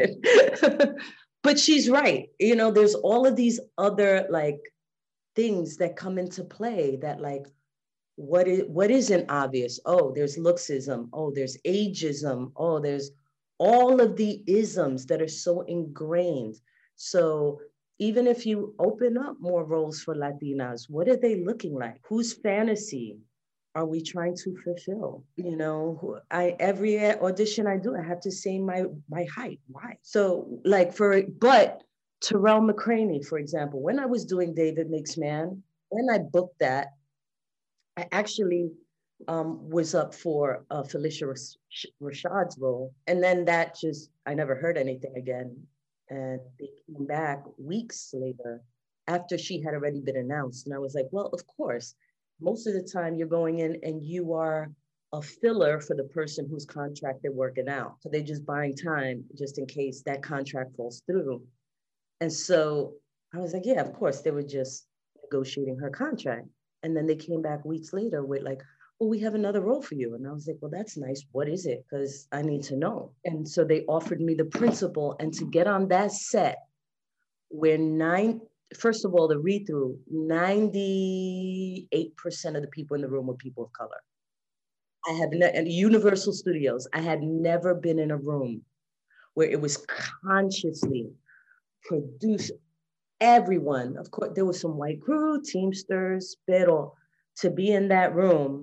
Speaker 4: But she's right. You know, there's all of these other like things that come into play that like, what isn't obvious? Oh, there's looksism. Oh, there's ageism. Oh, there's all of the isms that are so ingrained. So even if you open up more roles for Latinas, what are they looking like? Whose fantasy are we trying to fulfill? You know, every audition I do, I have to say my height. Why? So like but Terrell McCraney, for example, when I was doing David Makes Man, when I booked that, I actually was up for Felicia Rashad's role. And then I never heard anything again. And they came back weeks later after she had already been announced. And I was like, well, of course, most of the time you're going in and you are a filler for the person whose contract they're working out. So they're just buying time just in case that contract falls through. And so I was like, yeah, of course, they were just negotiating her contract. And then they came back weeks later with like, well, we have another role for you. And I was like, well, that's nice. What is it? Because I need to know. And so they offered me the principal, and to get on that set where first of all, the read-through, 98% of the people in the room were people of color. At Universal Studios, I had never been in a room where it was consciously produced. Everyone, of course, there was some white crew, Teamsters, pero to be in that room,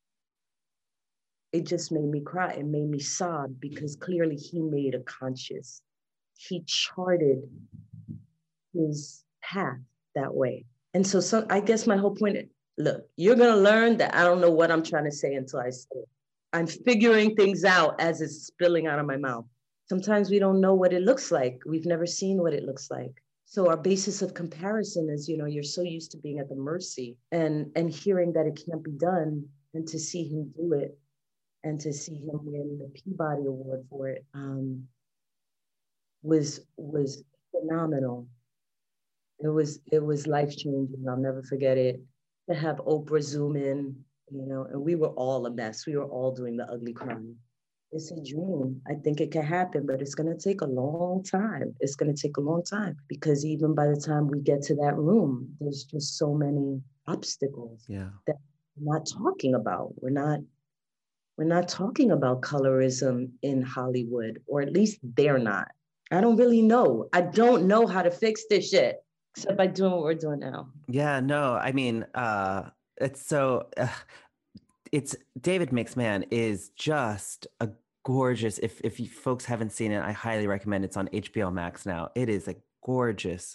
Speaker 4: it just made me cry. It made me sob, because clearly he made a conscious, he charted his path that way. And so I guess my whole point is, look, you're gonna learn that I don't know what I'm trying to say until I say it. I'm figuring things out as it's spilling out of my mouth. Sometimes we don't know what it looks like. We've never seen what it looks like. So our basis of comparison is, you're so used to being at the mercy and hearing that it can't be done, and to see him do it and to see him win the Peabody Award for it was phenomenal. It was life-changing. I'll never forget it. To have Oprah zoom in, and we were all a mess. We were all doing the ugly crying. It's a dream. I think it can happen, but it's going to take a long time. It's going to take a long time, because even by the time we get to that room, there's just so many obstacles that we're not talking about. We're not talking about colorism in Hollywood, or at least they're not. I don't really know. I don't know how to fix this shit, except by doing what we're doing now.
Speaker 3: Yeah, no, I mean, it's so... it's David Makes Man is just a gorgeous, if you folks haven't seen it, I highly recommend. It's on HBO Max now. It is a gorgeous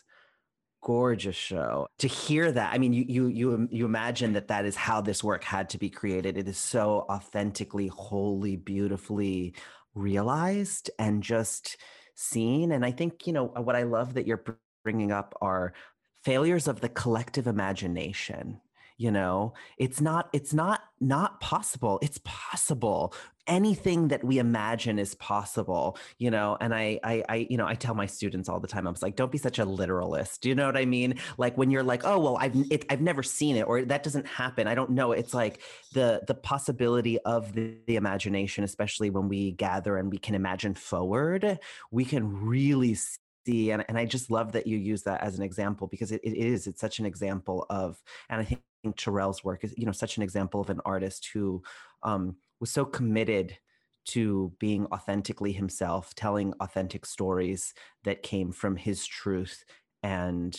Speaker 3: show. To hear that, I mean, you imagine that is how this work had to be created. It is so authentically, wholly, beautifully realized and just seen. And I think, what I love that you're bringing up are failures of the collective imagination. It's not possible. It's possible. Anything that we imagine is possible, and I tell my students all the time, I'm like, don't be such a literalist. Do you know what I mean? Like when you're like, oh, well, I've never seen it, or that doesn't happen. I don't know. It's like the possibility of the imagination, especially when we gather and we can imagine forward, we can really see. And I just love that you use that as an example, because it's such an example of, and I think Terrell's work is, such an example of an artist who was so committed to being authentically himself, telling authentic stories that came from his truth. And,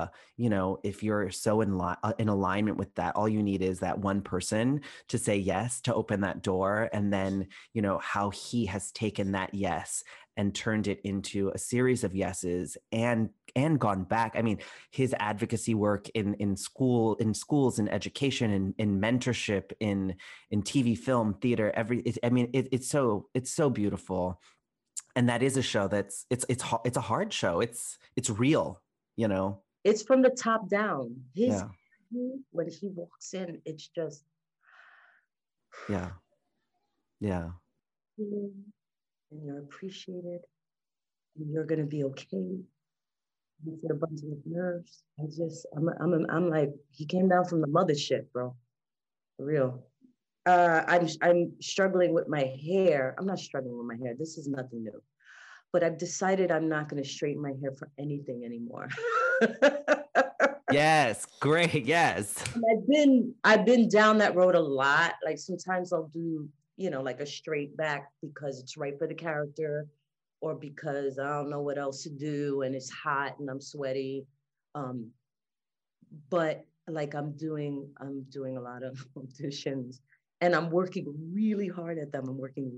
Speaker 3: if you're so in alignment with that, all you need is that one person to say yes, to open that door. And then, how he has taken that yes and turned it into a series of yeses and gone back. I mean, his advocacy work in schools, in education, in mentorship, in TV, film, theater, it's so beautiful. And that is a show it's a hard show. It's real,
Speaker 4: It's from the top down. When he walks in, it's just
Speaker 3: yeah.
Speaker 4: And you're appreciated, and you're gonna be okay. You get a bunch of nerves. I'm like, he came down from the mothership, bro. For real. I'm struggling with my hair. I'm not struggling with my hair. This is nothing new. But I've decided I'm not going to straighten my hair for anything anymore.
Speaker 3: Yes, great. Yes.
Speaker 4: And I've been down that road a lot. Like sometimes I'll do, like a straight back because it's right for the character, or because I don't know what else to do and it's hot and I'm sweaty. But like I'm doing a lot of auditions, and I'm working really hard at them.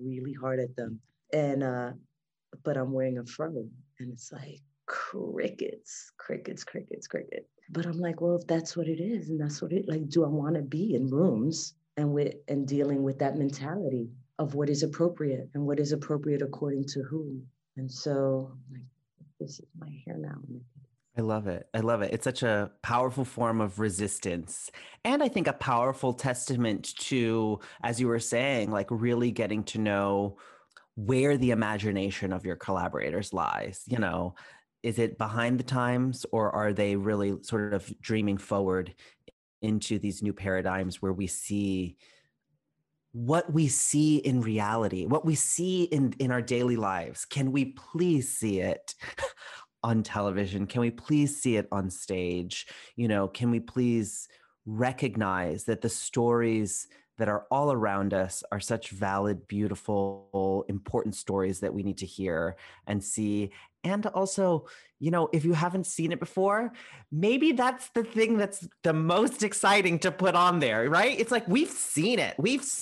Speaker 4: And but I'm wearing a fro, and it's like crickets. But I'm like, well, if that's what it is, and that's what it like, do I want to be in rooms and dealing with that mentality of what is appropriate and what is appropriate according to whom? And so, like, this is my hair now.
Speaker 3: I love it. It's such a powerful form of resistance. And I think a powerful testament to, as you were saying, like really getting to know where the imagination of your collaborators lies. Is it behind the times, or are they really sort of dreaming forward into these new paradigms where we see what we see in reality, what we see in our daily lives? Can we please see it on television? Can we please see it on stage? Can we please recognize that the stories that are all around us are such valid, beautiful, important stories that we need to hear and see? And also, if you haven't seen it before, maybe that's the thing that's the most exciting to put on there, right? It's like, we've seen it.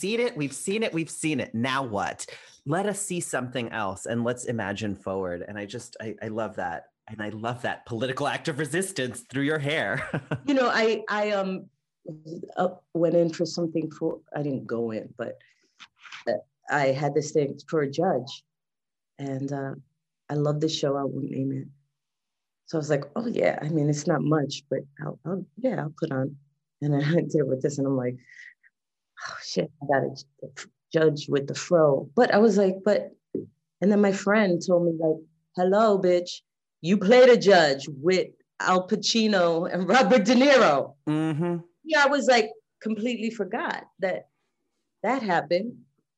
Speaker 3: Now what? Let us see something else, and let's imagine forward. And I love that. And I love that political act of resistance through your hair.
Speaker 4: I went in for something I didn't go in, but I had this thing for a judge, and I love the show. I won't name it. So I was like, oh yeah, I mean, it's not much, but I'll put on. And I did it with this, and I'm like, oh shit, I got to judge with the fro. But I was like, and then my friend told me like, hello, bitch, you played a judge with Al Pacino and Robert De Niro.
Speaker 3: Mm-hmm.
Speaker 4: Yeah, I was like, completely forgot that happened.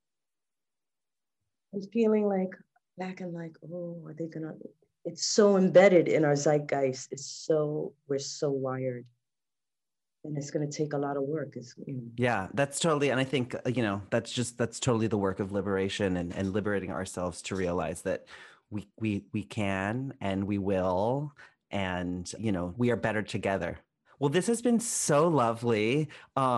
Speaker 4: I was feeling like back and like, oh, are they gonna? It's so embedded in our zeitgeist. We're so wired. And it's going to take a lot of work.
Speaker 3: Yeah, that's totally. And I think, that's totally the work of liberation and liberating ourselves to realize that we can and we will, and, we are better together. Well, this has been so lovely.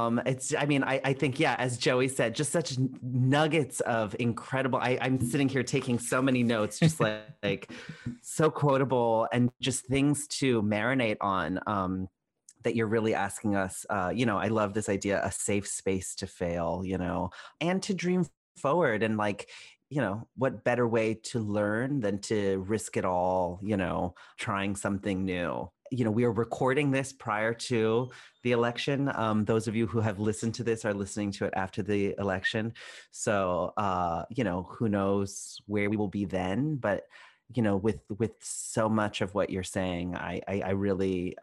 Speaker 3: I think, yeah, as Joey said, just such nuggets of incredible. I'm sitting here taking so many notes, just like so quotable, and just things to marinate on. That you're really asking us, I love this idea, a safe space to fail, and to dream forward. And like, what better way to learn than to risk it all, trying something new. We are recording this prior to the election. Those of you who have listened to this are listening to it after the election. So, who knows where we will be then, but, with so much of what you're saying, I really,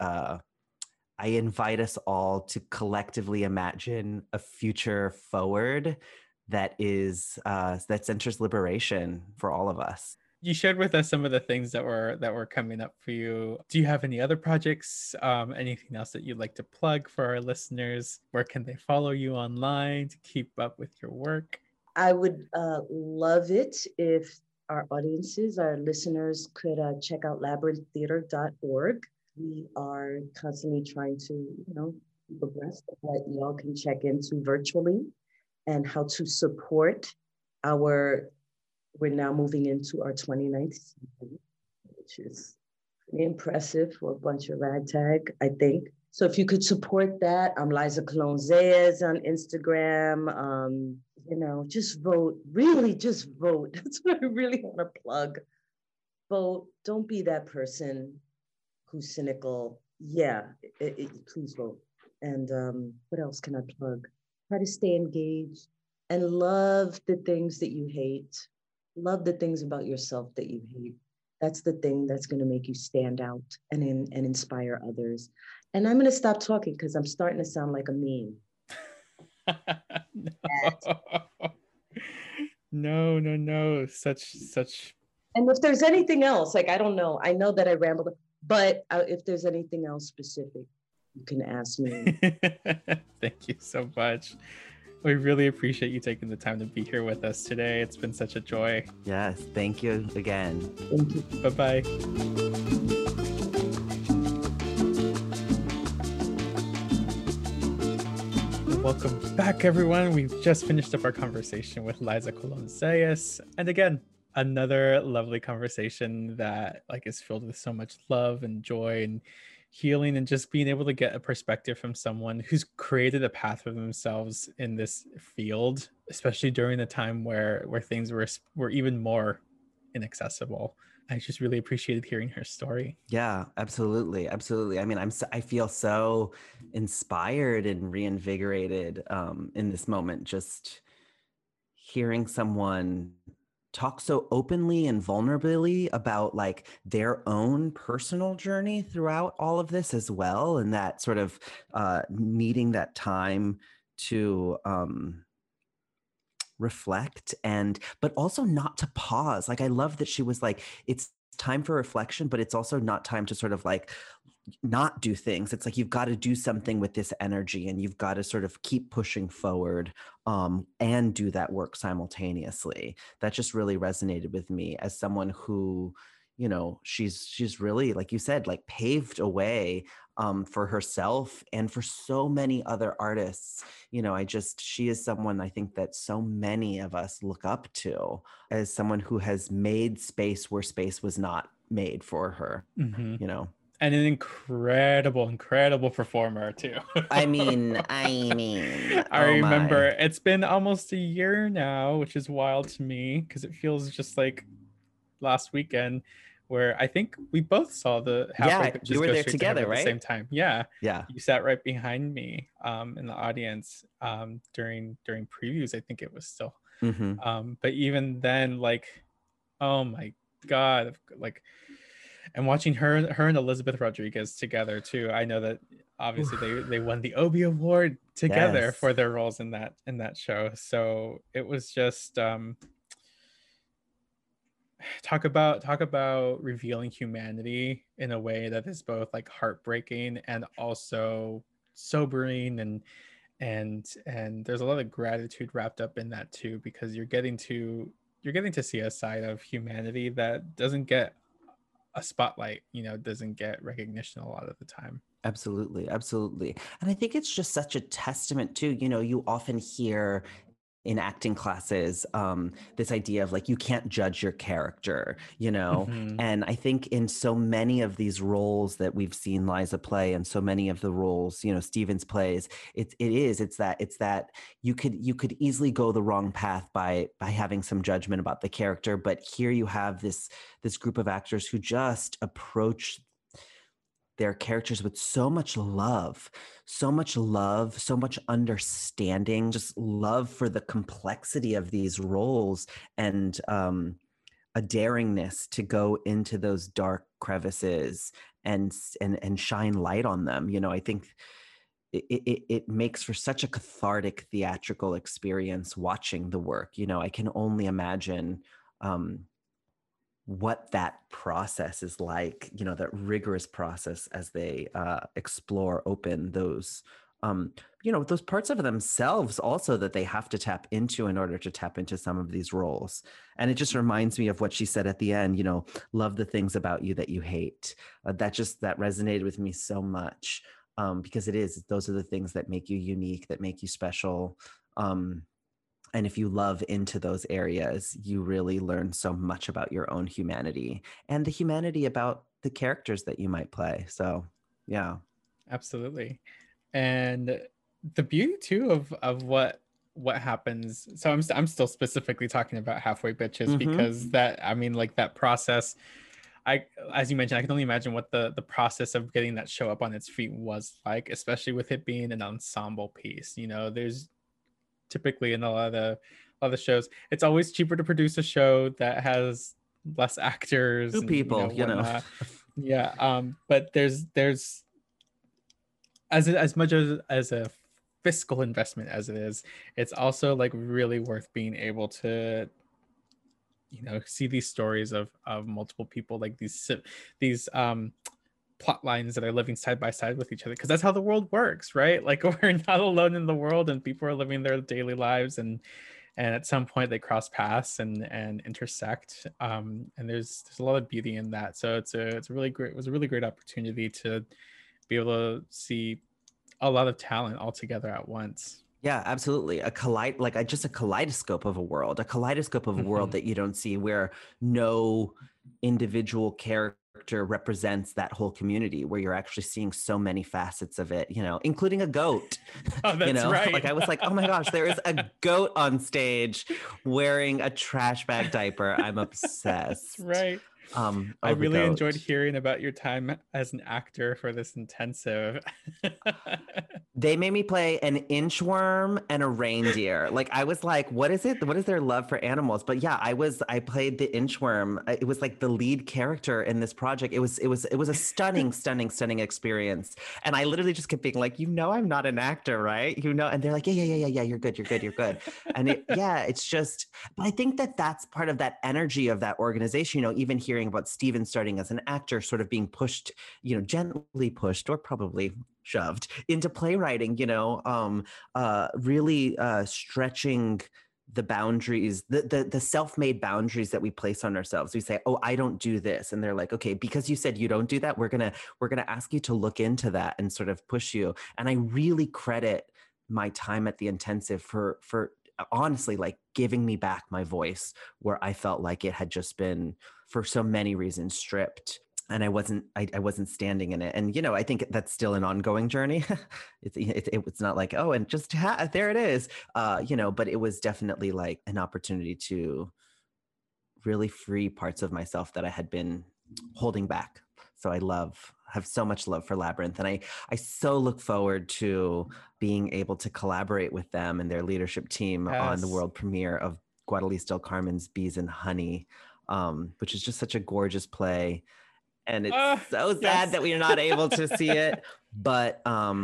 Speaker 3: I invite us all to collectively imagine a future forward that centers liberation for all of us.
Speaker 2: You shared with us some of the things that were coming up for you. Do you have any other projects? Anything else that you'd like to plug for our listeners? Where can they follow you online to keep up with your work?
Speaker 4: I would love it if our audiences, our listeners, could check out labyrinththeater.org. We are constantly trying to, keep abreast of what y'all can check into virtually and how to support we're now moving into our 29th season, which is pretty impressive for a bunch of ragtag, I think. So if you could support that, I'm Liza Colon Zayas on Instagram. Just vote, really just vote. That's what I really want to plug. Vote, don't be that person who's cynical. Yeah, please vote. And what else can I plug? Try to stay engaged and love the things that you hate. Love the things about yourself that you hate. That's the thing that's going to make you stand out and inspire others. And I'm going to stop talking because I'm starting to sound like a meme.
Speaker 2: No. Such.
Speaker 4: And if there's anything else, like, I don't know. I know that I rambled, but if there's anything else specific, you can ask me.
Speaker 2: Thank you so much. We really appreciate you taking the time to be here with us today. It's been such a joy.
Speaker 3: Yes, thank you again.
Speaker 4: Thank you.
Speaker 2: Bye-bye. Welcome back, everyone. We've just finished up our conversation with Liza Colon Zayas. And again, another lovely conversation that is filled with so much love and joy and healing, and just being able to get a perspective from someone who's created a path for themselves in this field, especially during the time where things were even more inaccessible. I just really appreciated hearing her story.
Speaker 3: Yeah, absolutely. I mean, I feel so inspired and reinvigorated in this moment, just hearing someone talk so openly and vulnerably about their own personal journey throughout all of this as well. And that sort of needing that time to reflect but also not to pause. I love that she was like, it's time for reflection, but it's also not time to sort of not do things. It's you've got to do something with this energy, and you've got to sort of keep pushing forward and do that work simultaneously. That just really resonated with me as someone who, she's really, like you said, paved a way for herself and for so many other artists. She is someone I think that so many of us look up to as someone who has made space where space was not made for her.
Speaker 2: Mm-hmm. And an incredible performer too.
Speaker 3: I mean,
Speaker 2: I
Speaker 3: oh
Speaker 2: remember
Speaker 3: my.
Speaker 2: it's been almost a year now, which is wild to me because it feels just like last weekend where I think we both saw the Halfway
Speaker 3: Yeah, we
Speaker 2: Bitches
Speaker 3: were
Speaker 2: go
Speaker 3: there
Speaker 2: straight to heaven
Speaker 3: together,
Speaker 2: at the
Speaker 3: right?
Speaker 2: same time. Yeah.
Speaker 3: Yeah.
Speaker 2: You sat right behind me in the audience during previews, I think it was still.
Speaker 3: Mm-hmm.
Speaker 2: But even then, like, oh my God, like, and watching her and Elizabeth Rodriguez together too. I know that obviously they won the Obie Award together
Speaker 3: Yes.
Speaker 2: for their roles in that show. So it was just talk about revealing humanity in a way that is both like heartbreaking and also sobering, and there's a lot of gratitude wrapped up in that too, because you're getting to see a side of humanity that doesn't get a spotlight, doesn't get recognition a lot of the time.
Speaker 3: Absolutely, absolutely. And I think it's just such a testament to, you often hear in acting classes, this idea of like, you can't judge your character,
Speaker 2: Mm-hmm.
Speaker 3: And I think in so many of these roles that we've seen Liza play, and so many of the roles, Stevens plays, it's that you could easily go the wrong path by having some judgment about the character. But here you have this group of actors who just approach their characters with so much love, so much understanding, just love for the complexity of these roles, and a daringness to go into those dark crevices and shine light on them. I think it makes for such a cathartic theatrical experience watching the work. I can only imagine what that process is like, that rigorous process as they open those, those parts of themselves also that they have to tap into in order to tap into some of these roles. And it just reminds me of what she said at the end, love the things about you that you hate. That resonated with me so much, because those are the things that make you unique, that make you special. And if you love into those areas, you really learn so much about your own humanity and the humanity about the characters that you might play. So, yeah.
Speaker 2: Absolutely. And the beauty too of what happens. So I'm still specifically talking about Halfway Bitches, because that, I mean, like, that process, as you mentioned, I can only imagine what the process of getting that show up on its feet was like, especially with it being an ensemble piece. There's typically in a lot of the shows, it's always cheaper to produce a show that has less actors
Speaker 3: Two
Speaker 2: and
Speaker 3: people,
Speaker 2: whatnot. Yeah. But there's as much as a fiscal investment as it is, it's also like really worth being able to see these stories of multiple people, like these plot lines that are living side by side with each other, because that's how the world works, right? Like, we're not alone in the world, and people are living their daily lives, and at some point they cross paths and intersect, and there's a lot of beauty in that. So it was a really great opportunity to be able to see a lot of talent all together at once.
Speaker 3: Yeah, absolutely. Just a kaleidoscope of a world, that you don't see, where no individual character represents that whole community, where you're actually seeing so many facets of it, including a goat.
Speaker 2: Oh, that's right.
Speaker 3: Like, I was like, oh my gosh, there is a goat on stage wearing a trash bag diaper. I'm obsessed.
Speaker 2: That's right. I really enjoyed hearing about your time as an actor for this intensive.
Speaker 3: They made me play an inchworm and a reindeer. Like, I was like, what is it? What is their love for animals? But yeah, I played the inchworm. It was like the lead character in this project. It was a stunning experience. And I literally just kept being like, I'm not an actor, right? And they're like, yeah, you're good. And it's just, but I think that's part of that energy of that organization, even hearing about Steven starting as an actor, sort of being pushed, gently pushed, or probably shoved into playwriting, really stretching the boundaries, the self-made boundaries that we place on ourselves. We say, oh, I don't do this. And they're like, okay, because you said you don't do that, we're gonna ask you to look into that and sort of push you. And I really credit my time at the intensive for honestly, like, giving me back my voice, where I felt like it had just been, for so many reasons, stripped. I wasn't standing in it. And, I think that's still an ongoing journey. It's not like, oh, and just there it is, but it was definitely like an opportunity to really free parts of myself that I had been holding back. So I have so much love for Labyrinth. And I so look forward to being able to collaborate with them and their leadership team on the world premiere of Guadalupe Del Carmen's Bees and Honey, which is just such a gorgeous play. And it's so sad that we're not able to see it, but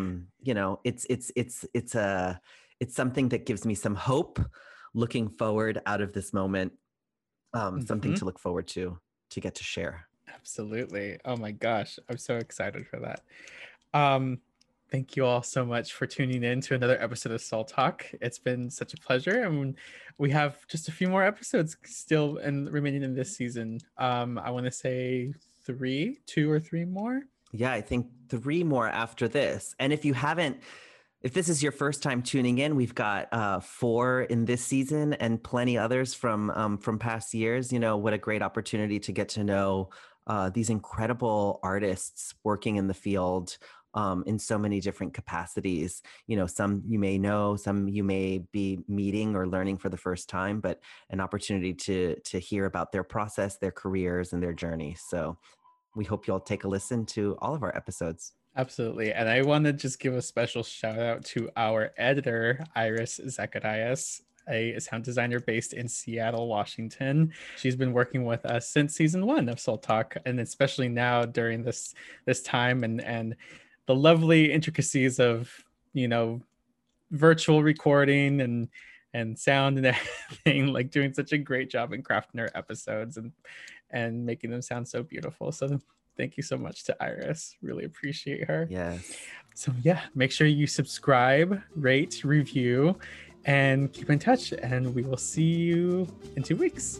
Speaker 3: it's something that gives me some hope looking forward out of this moment, something to look forward to get to share.
Speaker 2: Absolutely. Oh my gosh, I'm so excited for that. Thank you all so much for tuning in to another episode of Soul Talk. It's been such a pleasure, and we have just a few more episodes still remaining in this season. I want to say 2 or 3 more.
Speaker 3: Yeah, I think 3 more after this. And if this is your first time tuning in, we've got 4 in this season and plenty others from past years. What a great opportunity to get to know these incredible artists working in the field in so many different capacities. Some you may know, some you may be meeting or learning for the first time, but an opportunity to hear about their process, their careers, and their journey. So we hope you'll take a listen to all of our episodes.
Speaker 2: Absolutely. And I want to just give a special shout out to our editor, Iris Zacharias, a sound designer based in Seattle, Washington. She's been working with us since season 1 of Soul Talk, and especially now during this time and the lovely intricacies of, virtual recording and sound and everything, like doing such a great job in crafting our episodes and making them sound so beautiful. So thank you so much to Iris. Really appreciate her.
Speaker 3: Yes.
Speaker 2: So make sure you subscribe, rate, review, and keep in touch. And we will see you in 2 weeks.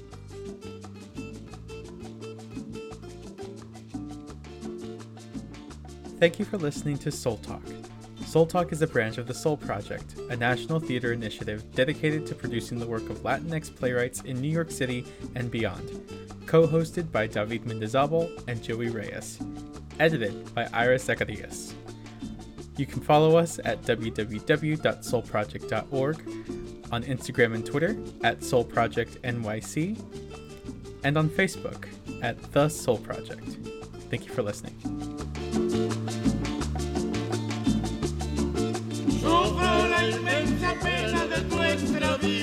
Speaker 2: Thank you for listening to Soul Talk. Soul Talk is a branch of the Soul Project, a national theater initiative dedicated to producing the work of Latinx playwrights in New York City and beyond. Co-hosted by David Mendizabal and Joey Reyes. Edited by Iris Zacharias. You can follow us at www.soulproject.org, on Instagram and Twitter at SoulProjectNYC, and on Facebook at The Soul Project. Thank you for listening.
Speaker 5: Sufro la inmensa pena de nuestra vida.